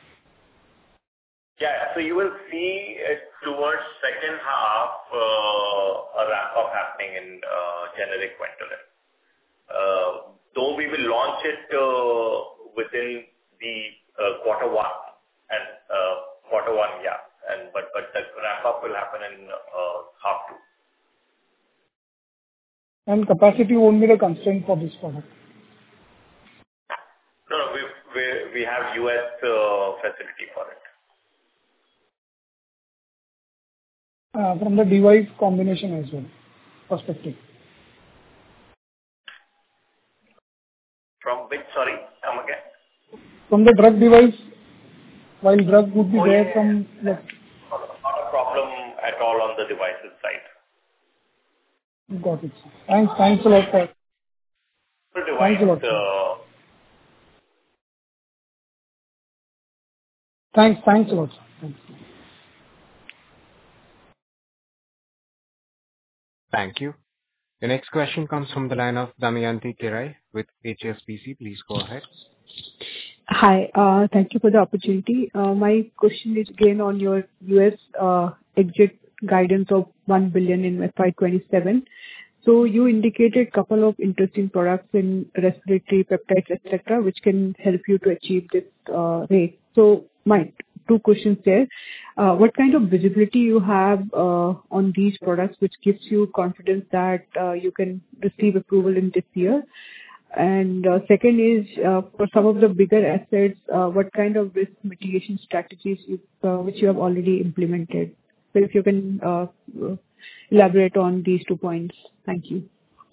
S4: Yeah, so you will see it towards second half uh, a ramp up happening in uh, generic Ventolin. Uh, though we will launch it uh, within the uh, quarter one and uh, quarter one, yeah. And but but the ramp up will happen in uh, half two.
S8: And capacity won't be the constraint for this product?
S4: No, no, we we we have U S uh, facility for it.
S8: uh, from the device combination as well perspective.
S4: From which, sorry, come again?
S8: From the drug device, while drug would be
S4: Oh,
S8: there
S4: yeah,
S8: from
S4: yeah.
S8: the...
S4: Not a problem at all on the devices side.
S8: Got it. Thanks. Thanks a lot, sir.
S4: Device,
S8: Thanks a lot, sir.
S4: uh,
S8: Thanks. Thanks a lot, sir. Thanks.
S1: Thank you. The next question comes from the line of Damayanti Kerai with H S B C. Please go ahead.
S9: Hi. uh Thank you for the opportunity. Uh My question is again on your U S uh exit guidance of one billion in F Y twenty-seven. So you indicated couple of interesting products in respiratory, peptides, et cetera, which can help you to achieve this uh rate. So my two questions there. Uh What kind of visibility you have uh on these products, which gives you confidence that uh you can receive approval in this year? And uh, second is, uh, for some of the bigger assets, uh, what kind of risk mitigation strategies you, uh, which you have already implemented? So if you can uh, uh, elaborate on these two points. Thank you.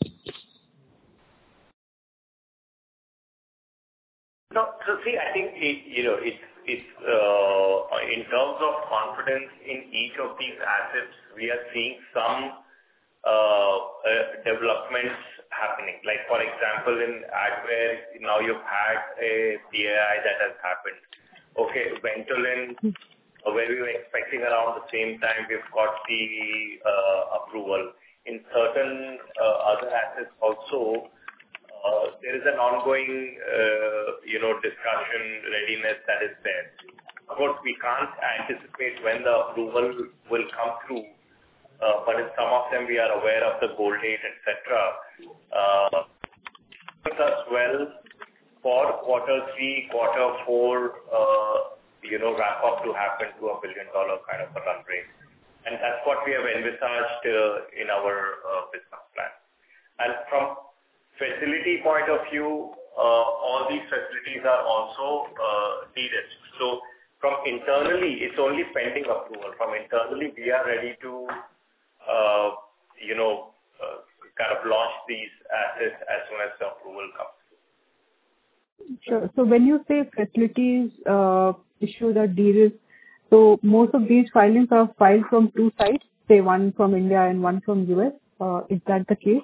S4: No, so see, I think it, you know, it's, it's, uh, in terms of confidence in each of these assets, we are seeing some uh, uh, developments happening. Like, for example, in Advair, now you've had a P A I that has happened. Okay, Ventolin, uh, where we were expecting around the same time, we've got the uh, approval. In certain uh, other assets also, uh, there is an ongoing, uh, you know, discussion readiness that is there. Of course, we can't anticipate when the approval will come through. Uh, but in some of them, we are aware of the goal date, et cetera. Uh, as well for quarter three, quarter four, uh, you know, wrap up to happen to a billion dollar kind of a run rate. And that's what we have envisaged uh, in our uh, business plan. And from facility point of view, uh, all these facilities are also uh, de-risked. So from internally, it's only pending approval. From internally, we are ready to Uh, you know, uh, kind of launch these assets as soon as the approval comes.
S9: Sure. So when you say facilities uh, issue the de-risk, so most of these filings are filed from two sides, say one from India and one from U S. Uh, is that the case?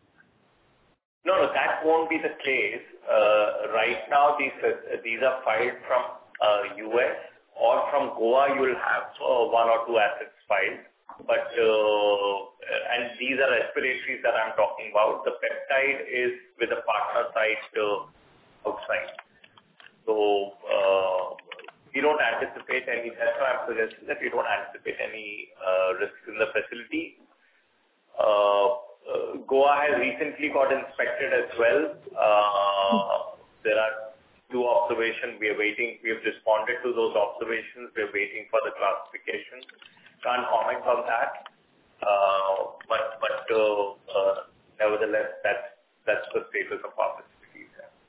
S4: No, no, that won't be the case. Uh, right now, these uh, these are filed from uh, U S or from Goa. You will have uh, one or two assets filed. But, uh, and these are respiratories that I'm talking about. The peptide is with a partner site uh, outside. So, uh, we don't anticipate any, that's why I'm suggesting that we don't anticipate any uh, risks in the facility. Uh, uh, Goa has recently got inspected as well. Uh, there are two observations. We are waiting, we have responded to those observations. We are waiting for the classification. Can't comment on that, uh, but but uh, uh, nevertheless, that's that's the status of our facilities.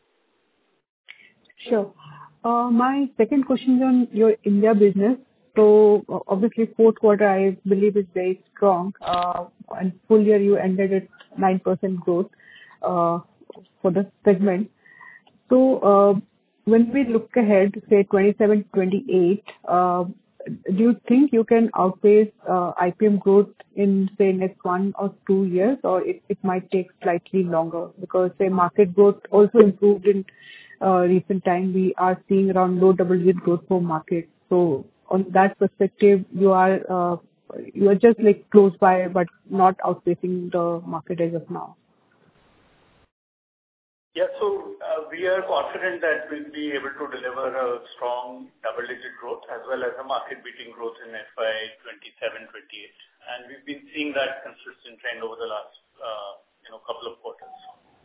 S9: Sure. Uh, my second question is on your India business. So uh, obviously, fourth quarter I believe is very strong, uh, and full year you ended at nine percent growth uh, for the segment. So uh, when we look ahead, say twenty-seven, twenty-eight. Uh, Do you think you can outpace uh, I P M growth in, say, next one or two years, or it, it might take slightly longer? Because, say, market growth also improved in uh, recent time. We are seeing around low double-digit growth for market. So, on that perspective, you are uh, you are just like close by, but not outpacing the market as of now.
S3: Yeah, so uh, we are confident that we'll be able to deliver a strong double-digit growth as well as a market-beating growth in F Y twenty-seven twenty-eight. And we've been seeing that consistent trend over the last, uh, you know, couple of quarters.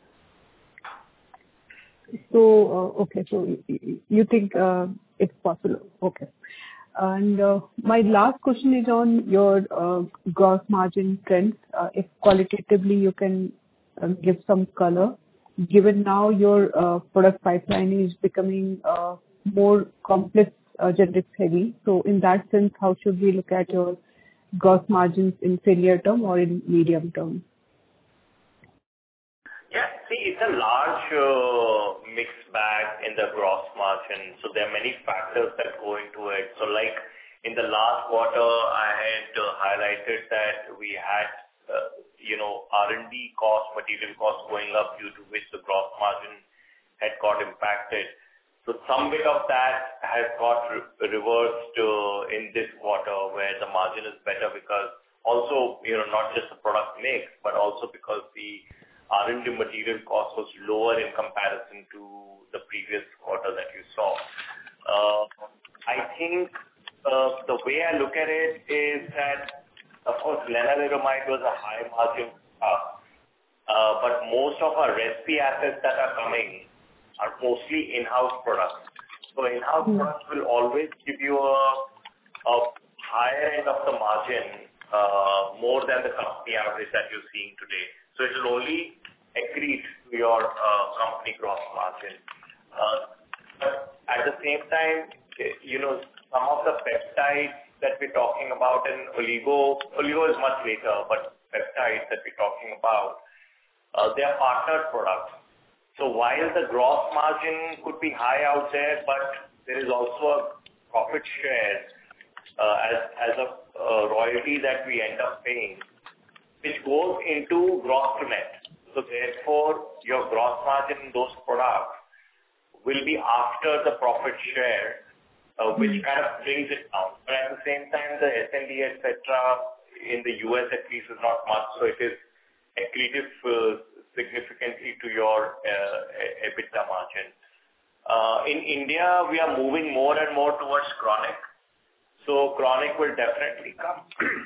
S9: So, uh, okay, so you think uh, it's possible. Okay. And uh, my last question is on your uh, gross margin trends. Uh, if qualitatively you can uh, give some color. Given now your uh, product pipeline is becoming uh, more complex, uh, generics heavy. So in that sense, how should we look at your gross margins in, say, near term or in medium term?
S4: Yeah. See, it's a large uh, mixed bag in the gross margin. So there are many factors that go into it. So like in the last quarter, I had uh, highlighted that we had, uh, you know, R and D costs, material costs going up, due to which the gross margin had got impacted. So some bit of that has got re- reversed uh, in this quarter, where the margin is better because also, you know, not just the product mix, but also because the R and D material cost was lower in comparison to the previous quarter that you saw. Uh, I think uh, the way I look at it is that, of course, lenalidomide was a high margin product, uh, but most of our respi assets that are coming are mostly in-house products. So in-house mm. products will always give you a, a higher end of the margin, uh, more than the company average that you're seeing today. So it will only accrete to your uh, company gross margin. Uh, but at the same time, you know, some of the peptides that we're talking about in oligo, oligo is much later, but peptides that we're talking about, uh, they are partnered products. So while the gross margin could be high out there, but there is also a profit share uh, as, as a uh, royalty that we end up paying, which goes into gross to net. So therefore, your gross margin in those products will be after the profit share, uh, which mm-hmm. kind of brings it down. But at the same time, the S and D, et cetera, in the U S at least is not much, so it is accretive uh, significantly to your uh, EBITDA margin. Uh, in India, we are moving more and more towards chronic. So chronic will definitely come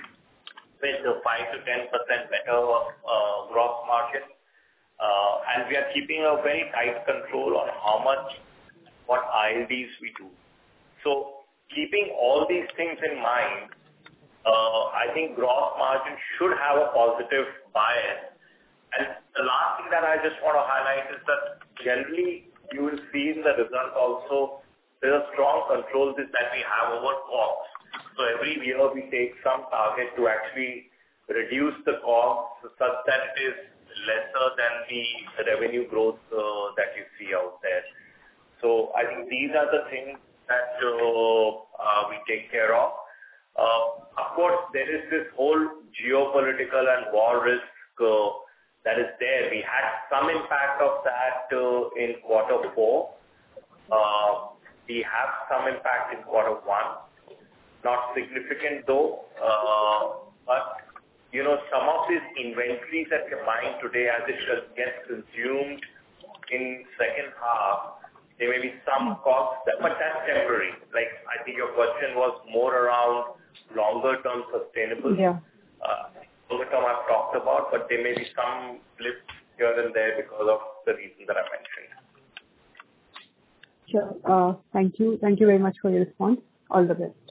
S4: with a five to ten percent better uh, gross margin. Uh, and we are keeping a very tight control on how much, what I L Ds we do. So keeping all these things in mind, uh, I think gross margin should have a positive bias. And the last thing that I just want to highlight is that generally you will see in the result also, there's a strong control that we have over costs. So every year we take some target to actually reduce the costs such that it is lesser than the revenue growth uh, that you see out there. So I think these are the things that uh, uh, we take care of. Uh, of course, there is this whole geopolitical and war risk uh, that is there. We had some impact of that uh, in quarter four. Uh, we have some impact in quarter one. Not significant though, uh, but you know, some of these inventories that we're buying today, as it gets consumed in second half, there may be some costs, that, but that's temporary. Like, I think your question was more around longer term sustainable.
S9: Yeah.
S4: Uh, longer term I've talked about, but there may be some blips here and there because of the reason that I mentioned.
S9: Sure. Uh, thank you. Thank you very much for your response. All the best.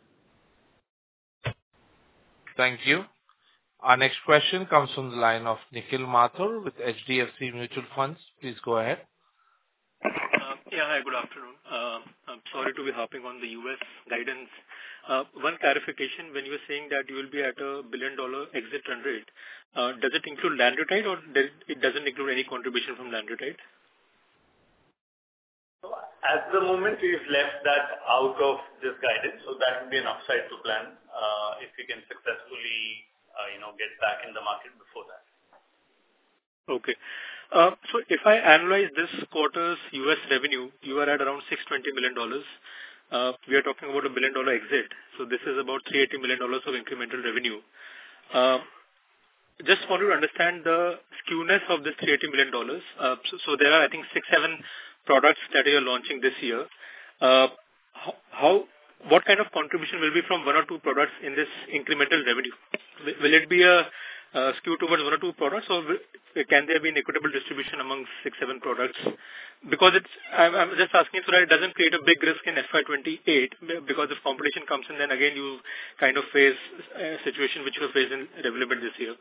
S10: Thank you. Our next question comes from the line of Nikhil Mathur with H D F C Mutual Funds. Please go ahead.
S11: Uh, yeah, hi, good afternoon. Uh, I'm sorry to be hopping on the U S guidance. Uh, one clarification, when you were saying that you will be at a billion dollar exit run rate, uh, does it include Lanreotide or does it doesn't include any contribution from Lanreotide?
S3: So at the moment, we've left that out of this guidance, so that would be an upside to plan uh, if we can successfully Uh, you know, get back in the market before that.
S11: Okay. Uh, so if I analyze this quarter's U S revenue, you are at around six hundred twenty million dollars. Uh, we are talking about a billion dollar exit. So this is about three hundred eighty million dollars of incremental revenue. Uh, just want to understand the skewness of this three hundred eighty million dollars. Uh, so, so there are, I think, six, seven products that you are launching this year. Uh, how, how what kind of contribution will be from one or two products in this incremental revenue? Will it be a uh, skew towards one or two products, or will, can there be an equitable distribution among six, seven products? Because it's, I'm, I'm just asking so that it doesn't create a big risk in F Y twenty-eight, because if competition comes in, then again you kind of face a situation which you faced in Revlimid this year.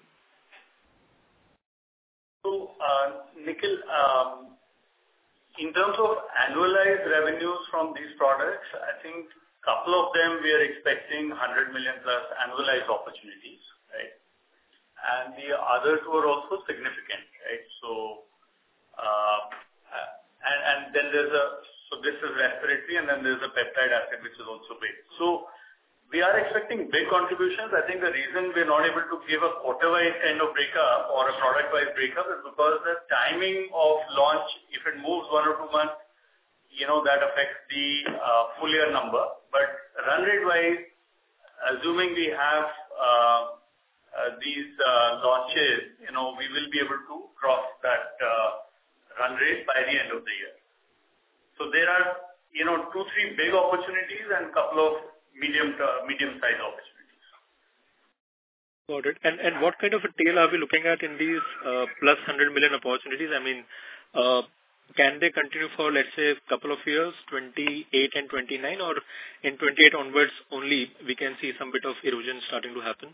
S3: So, uh, Nikhil, um, in terms of annualized revenues from these products, I think couple of them we are expecting one hundred million plus annualized opportunities, right? And the others were also significant, right? So, uh, and, and then there's a, so this is respiratory, and then there's a peptide asset, which is also big. So we are expecting big contributions. I think the reason we're not able to give a quarter-wise kind of breakup or a product-wise breakup is because the timing of launch, if it moves one or two months, you know, that affects the uh, full year number. But run rate-wise, assuming we have uh, uh, these uh, launches, you know, we will be able to cross that uh, run rate by the end of the year. So there are, you know, two, three big opportunities and a couple of medium uh, medium-sized opportunities.
S11: Got it. And and what kind of a tail are we looking at in these uh, plus one hundred million opportunities? I mean, uh, can they continue for, let's say, a couple of years, twenty-eight and twenty-nine, or in twenty-eight onwards only we can see some bit of erosion starting to happen?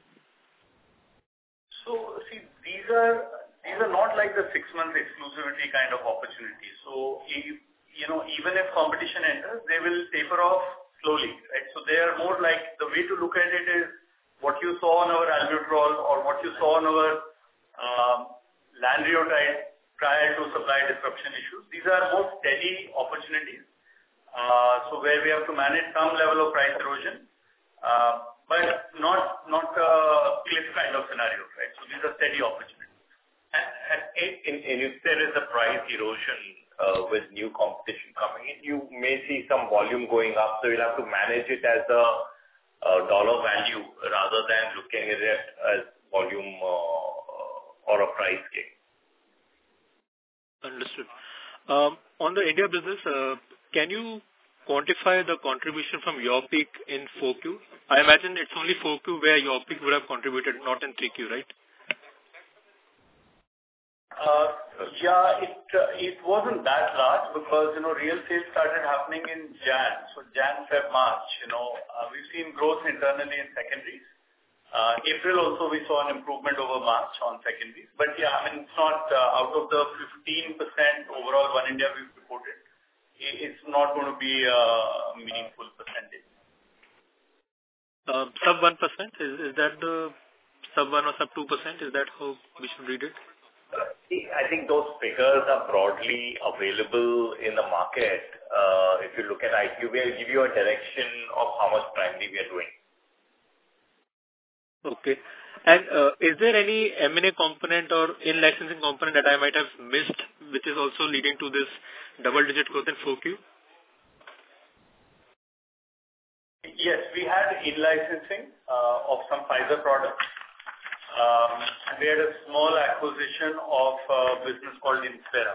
S3: So, see, these are these are not like the six-month exclusivity kind of opportunities. So, if, you know, even if competition enters, they will taper off slowly, right? So they are more like, the way to look at it is what you saw on our albuterol or what you saw on our um, lanreotide prior to supply disruption issues. These are more steady opportunities. Uh, so where we have to manage some level of price erosion, uh, but not not a cliff kind of scenario, right? So these are steady opportunities.
S4: And, and in, in, if there is a price erosion, Uh, with new competition coming in, you may see some volume going up, so you'll have to manage it as a, a dollar value rather than looking at it as volume uh, or a price gain.
S11: Understood. Um, on the India business, uh, can you quantify the contribution from Yurpeak in four Q? I imagine it's only four Q where Yurpeak would have contributed, not in three Q, right?
S3: Uh, yeah, it uh, it wasn't that large because, you know, real sales started happening in Jan. So Jan, Feb, March, you know, uh, we've seen growth internally in secondaries. Uh, April also we saw an improvement over March on secondaries. But yeah, I mean, it's not uh, out of the fifteen percent overall One India we've reported, it's not going to be a meaningful percentage.
S11: Uh, sub one percent? Is, is that the sub one or sub two percent? Is that how we should read it?
S4: I think those figures are broadly available in the market. Uh, if you look at I Q, we'll give you a direction of how much primary we are doing.
S11: Okay. And uh, is there any M and A component or in-licensing component that I might have missed, which is also leading to this double-digit growth in four Q?
S3: Yes, we had in-licensing uh, of some Pfizer products. Um, we had a small acquisition of a business called Inspira.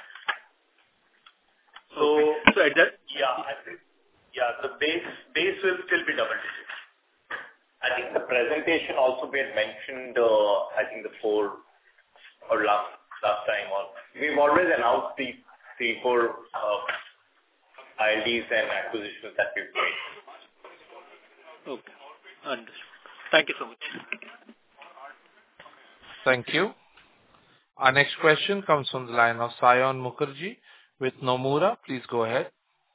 S3: So,
S11: okay. so at that,
S3: yeah, I think, yeah, the base base will still be double digits.
S4: I think the presentation also we had mentioned, uh, I think the four or last last time on. We've always announced the three, four uh, I L Ds and acquisitions that we've made.
S11: Okay, understood. Thank you so much.
S10: Thank you. Our next question comes from the line of Saion Mukherjee with Nomura. Please go ahead.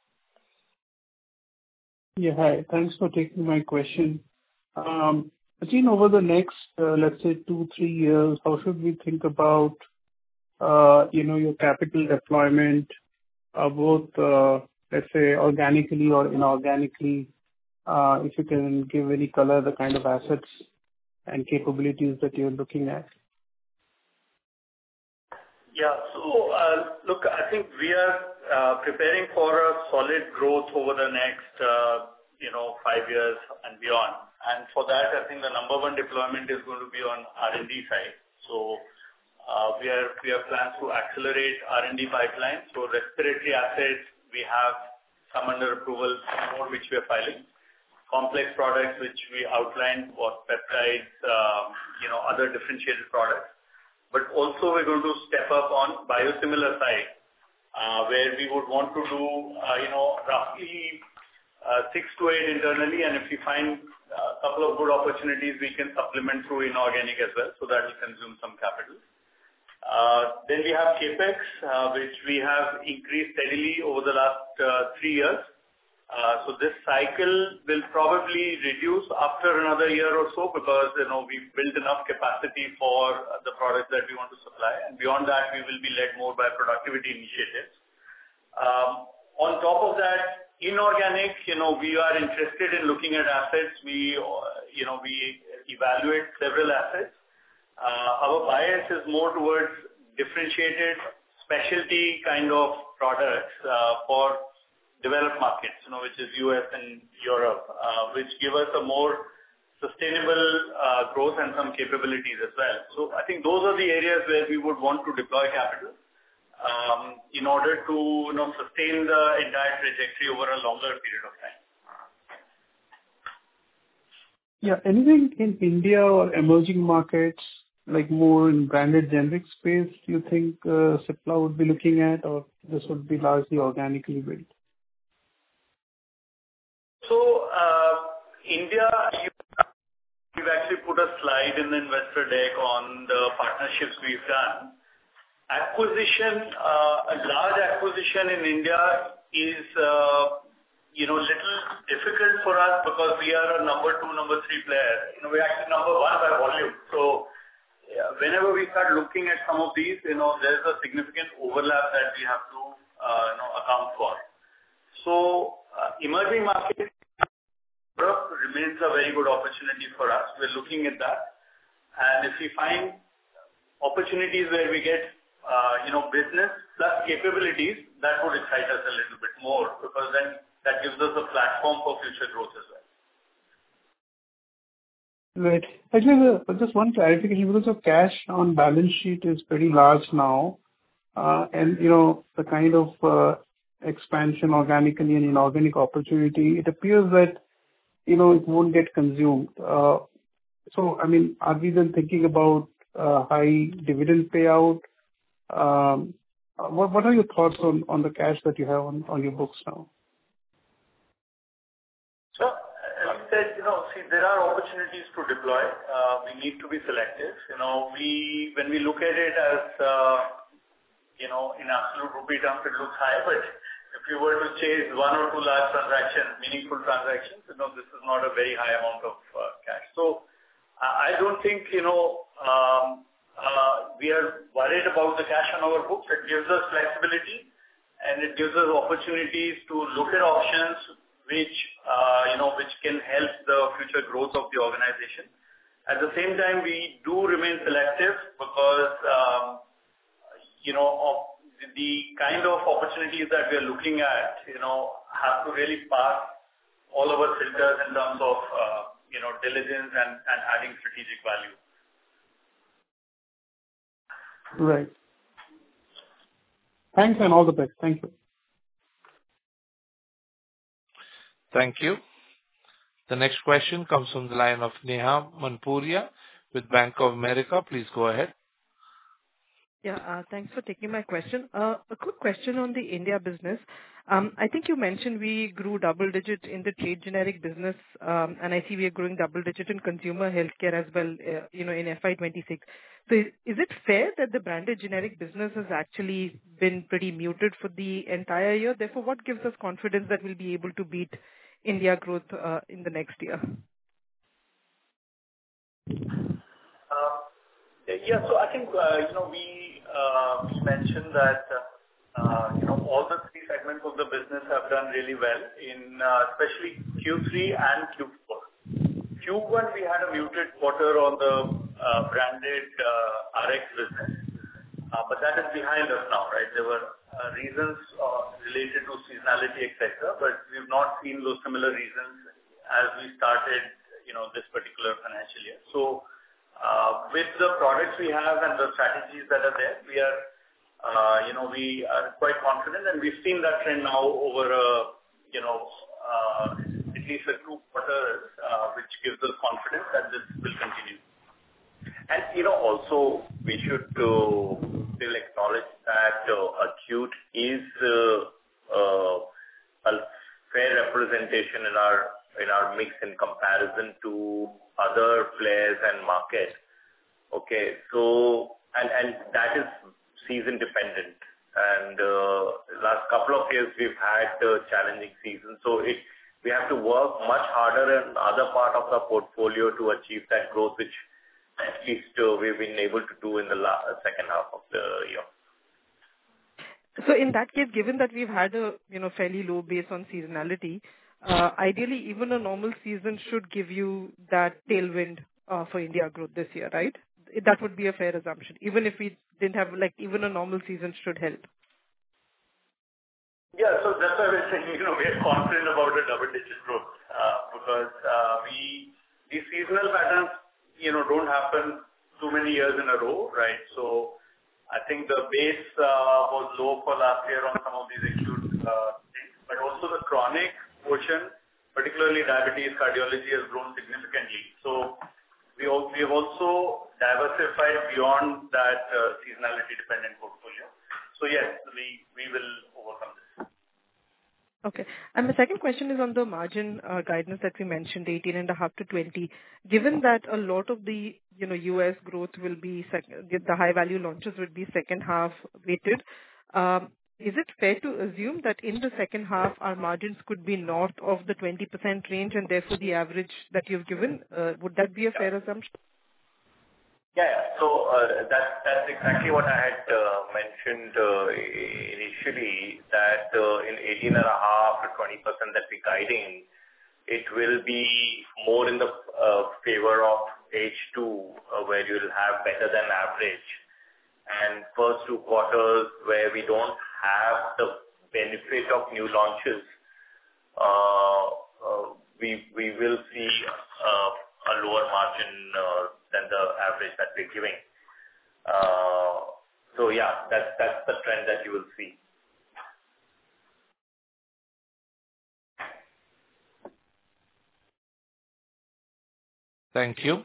S7: Yeah, hi. Thanks for taking my question. Um, Achin, over the next, uh, let's say, two, three years, how should we think about, uh, you know, your capital deployment, uh, both, uh, let's say, organically or inorganically? Uh, if you can give any color, the kind of assets and capabilities that you're looking at.
S3: Yeah. So, uh, look, I think we are uh, preparing for a solid growth over the next, uh, you know, five years and beyond. And for that, I think the number one deployment is going to be on R and D side. So, uh, we are we have plans to accelerate R and D pipeline. So, respiratory assets, we have some under approval, some more which we are filing. Complex products, which we outlined, what peptides, um, you know, other differentiated products. But also we're going to step up on biosimilar side, uh, where we would want to do, uh, you know, roughly uh, six to eight internally, and if we find a couple of good opportunities, we can supplement through inorganic as well, so that will consume some capital. Uh, then we have CapEx, uh, which we have increased steadily over the last uh, three years. Uh, so this cycle will probably reduce after another year or so because, you know, we've built enough capacity for the products that we want to supply. And beyond that, we will be led more by productivity initiatives. Um, on top of that, inorganic, you know, we are interested in looking at assets. We, uh, you know, we evaluate several assets. Uh, our bias is more towards differentiated specialty kind of products uh, for developed markets, you know, which is U S and Europe, uh, which give us a more sustainable uh, growth and some capabilities as well. So I think those are the areas where we would want to deploy capital um, in order to, you know, sustain the entire trajectory over a longer period of time.
S7: Yeah. Anything in India or emerging markets, like more in branded generic space, do you think uh, Cipla would be looking at, or this would be largely organically built?
S3: So, uh, India, we've actually put a slide in the investor deck on the partnerships we've done. Acquisition, uh, a large acquisition in India is, uh, you know, little difficult for us because we are a number two, number three player. You know, we're actually number one by volume. So, yeah, whenever we start looking at some of these, you know, there's a significant overlap that we have to, uh, you know, account for. So, uh, emerging markets remains a very good opportunity for us. We're looking at that. And if we find opportunities where we get, uh, you know, business plus capabilities, that would excite us a little bit more because then that gives us a platform for future growth as well.
S7: Right. Actually, uh, just one clarification, because your cash on balance sheet is pretty large now, uh, and, you know, the kind of uh, expansion organically and inorganic opportunity, it appears that, you know, it won't get consumed. Uh, so, I mean, are we then thinking about uh, high dividend payout? Um, what, what are your thoughts on, on the cash that you have on, on your books now?
S3: So, as I said, you know, see, there are opportunities to deploy. Uh, we need to be selective. You know, we, when we look at it as, uh, you know, in absolute rupee terms, it looks high, but if you were to chase one or two large transactions, meaningful transactions, you know, this is not a very high amount of uh, cash. So, I don't think, you know, um, uh, we are worried about the cash on our books. It gives us flexibility and it gives us opportunities to look at options which, uh, you know, which can help the future growth of the organization. At the same time, we do remain selective because, um, you know, of the kind of opportunities that we are looking at, you know, have to really pass all our filters in terms of, uh, you know, diligence and, and adding strategic value.
S7: Right. Thanks and all the best. Thank you.
S10: Thank you. The next question comes from the line of Neha Manpuria with Bank of America. Please go ahead.
S12: Yeah, uh, thanks for taking my question. Uh, a quick question on the India business. Um, I think you mentioned we grew double digit in the trade generic business, um, and I see we are growing double digit in consumer healthcare as well, uh, you know, in F Y twenty-six. So is, is it fair that the branded generic business has actually been pretty muted for the entire year? Therefore, what gives us confidence that we'll be able to beat India growth uh, in the next year?
S3: Uh, yeah, so I think, uh, you know, we Uh, we mentioned that, uh, uh, you know, all the three segments of the business have done really well in, uh, especially Q three and Q four. Q one, we had a muted quarter on the uh, branded uh, R X business, uh, but that is behind us now, right? There were uh, reasons uh, related to seasonality, et cetera, but we've not seen those similar reasons as we started, you know, this particular financial year. So, Uh, with the products we have and the strategies that are there, we are, uh, you know, we are quite confident, and we've seen that trend now over, uh, you know, uh, at least a two quarters, uh, which gives us confidence that this will continue.
S4: And, you know, also we should uh, still acknowledge that uh, acute is uh, uh, a fair representation in our in our mix in comparison to other players and markets. Okay, so and and that is season dependent. And uh, last couple of years, we've had uh, challenging seasons. So it, we have to work much harder in other part of the portfolio to achieve that growth, which at least uh, we've been able to do in the la- second half of the year.
S12: So in that case, given that we've had a you know fairly low base on seasonality, uh, ideally even a normal season should give you that tailwind uh, for India growth this year, right? That would be a fair assumption. Even if we didn't have, like, even a normal season should help.
S3: Yeah, so that's why we're saying, you know, we are confident about a double-digit growth uh, because uh, we these seasonal patterns, you know, don't happen too many years in a row, right? So I think the base uh, was low for last year on some of these acute uh, things, but also the chronic portion, particularly diabetes, cardiology, has grown significantly. So we we have also diversified beyond that uh, seasonality-dependent portfolio. So yes, we we will overcome this.
S12: Okay. And the second question is on the margin uh, guidance that we mentioned, eighteen and a half to twenty. Given that a lot of the you know U S growth will be sec- the high value launches would be second half weighted, um, is it fair to assume that in the second half our margins could be north of the twenty percent range and therefore the average that you've given? Uh, would that be a fair assumption?
S4: Yeah, yeah. So uh, that, that's exactly what I had uh, mentioned uh, initially, that uh, in eighteen and a half to twenty percent that we're guiding, it will be more in the uh, favor of H two, uh, where you'll have better than average. And first two quarters where we don't have the benefit of new launches, uh, uh, we we will see uh, a lower margin uh, than the average that we're giving. Uh, so yeah, that's that's the trend that you will see.
S10: Thank you.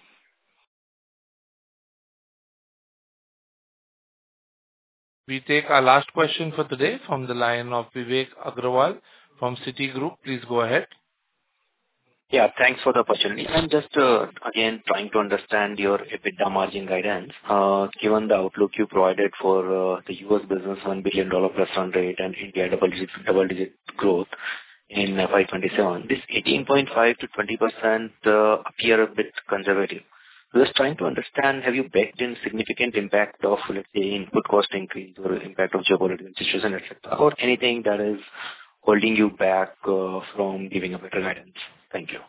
S10: We take our last question for today from the line of Vivek Agrawal from Citigroup. Please go ahead.
S13: Yeah, thanks for the opportunity. I'm just, uh, again, trying to understand your EBITDA margin guidance. Uh, Given the outlook you provided for uh, the U S business, one billion dollars plus run rate, and India double-digit double-digit growth in F Y twenty-seven, this eighteen point five to twenty percent uh, appear a bit conservative. Just trying to understand, have you baked in significant impact of, let's say, input cost increase or impact of geopolitical situation, et cetera, or anything that is holding you back uh, from giving a better guidance? Thank you.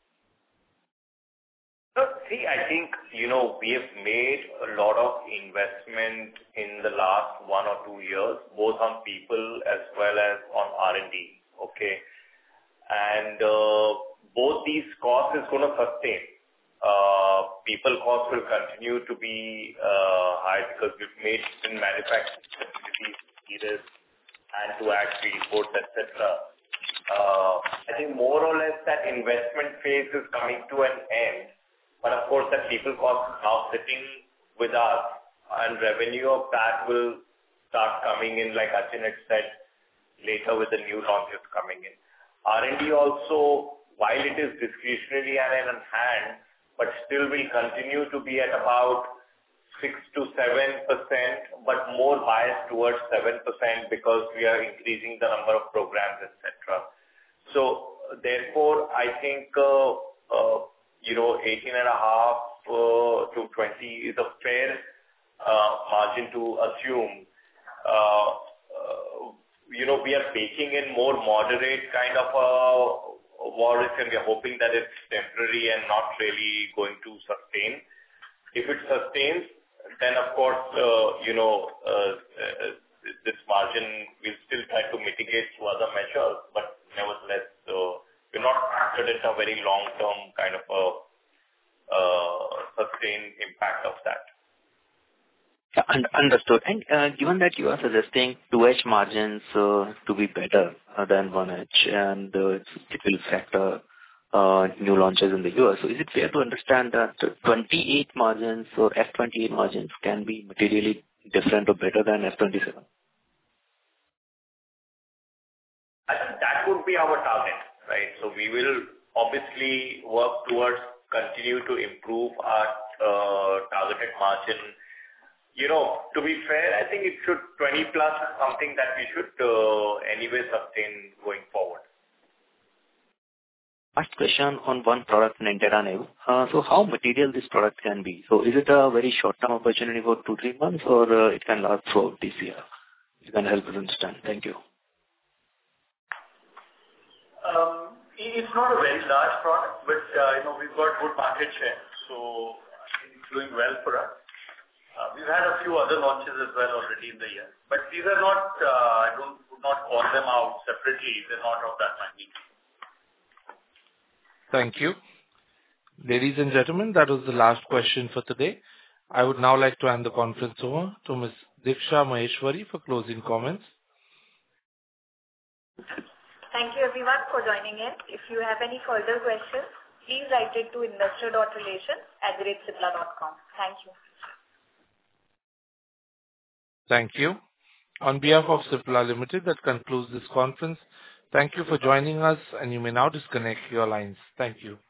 S4: So, see, I think, you know, we have made a lot of investment in the last one or two years, both on people as well as on R and D, okay? And uh, both these costs is going to sustain. Uh, people costs will continue to be uh, high because we've made in manufacturing facilities, either and to add field force, et cetera. Uh, I think more or less that investment phase is coming to an end. But of course, that people cost is now sitting with us, and revenue of that will start coming in, like Achin had said, later with the new launches coming in. R and D also, while it is discretionary and in hand, but still will continue to be at about six to seven percent, but more biased towards seven percent because we are increasing the number of programs, et cetera. So therefore, I think, uh, uh, you know, eighteen and a half uh, to twenty is a fair uh, margin to assume. Uh, uh, you know, we are baking in more moderate kind of a war risk, and we are hoping that it's temporary and not really going to sustain. If it sustains, then of course, uh, you know, uh, uh, this margin will still try to mitigate through other measures, but nevertheless, uh, we're not confident a very long-term kind of a uh, sustained impact of that.
S13: Yeah, un- understood. And uh, given that you are suggesting two H margins uh, to be better uh, than one H, and uh, it's, it will factor uh, new launches in the U S, so is it fair to understand that twenty-eight margins or F twenty-eight margins can be materially different or better than F twenty-seven?
S4: I think that would be our target, right? So we will obviously work towards continue to improve our uh, targeted margin you know, to be fair, I think it should twenty plus is something that we should uh, anyway sustain going forward.
S13: Last question on one product, Nintedanib. Uh, so how material this product can be? So is it a very short-term opportunity for two, three months or uh, it can last throughout this year? You can help us understand. Thank you.
S3: Um, it's not a very large product, but uh, you know, we've got good market share, so it's doing well for us. Uh, we've had a few other launches as well already in the year, but these are not, uh, I don't would not call them out separately. They're not of that magnitude.
S10: Thank you. Ladies and gentlemen, that was the last question for today. I would now like to hand the conference over to Miz Diksha Maheshwari for closing comments.
S2: Thank you everyone for joining in. If you have any further questions, please write it to investor.relations at the rate cipla dot com. Thank you.
S10: Thank you. On behalf of Cipla Limited, that concludes this conference. Thank you for joining us, and you may now disconnect your lines. Thank you.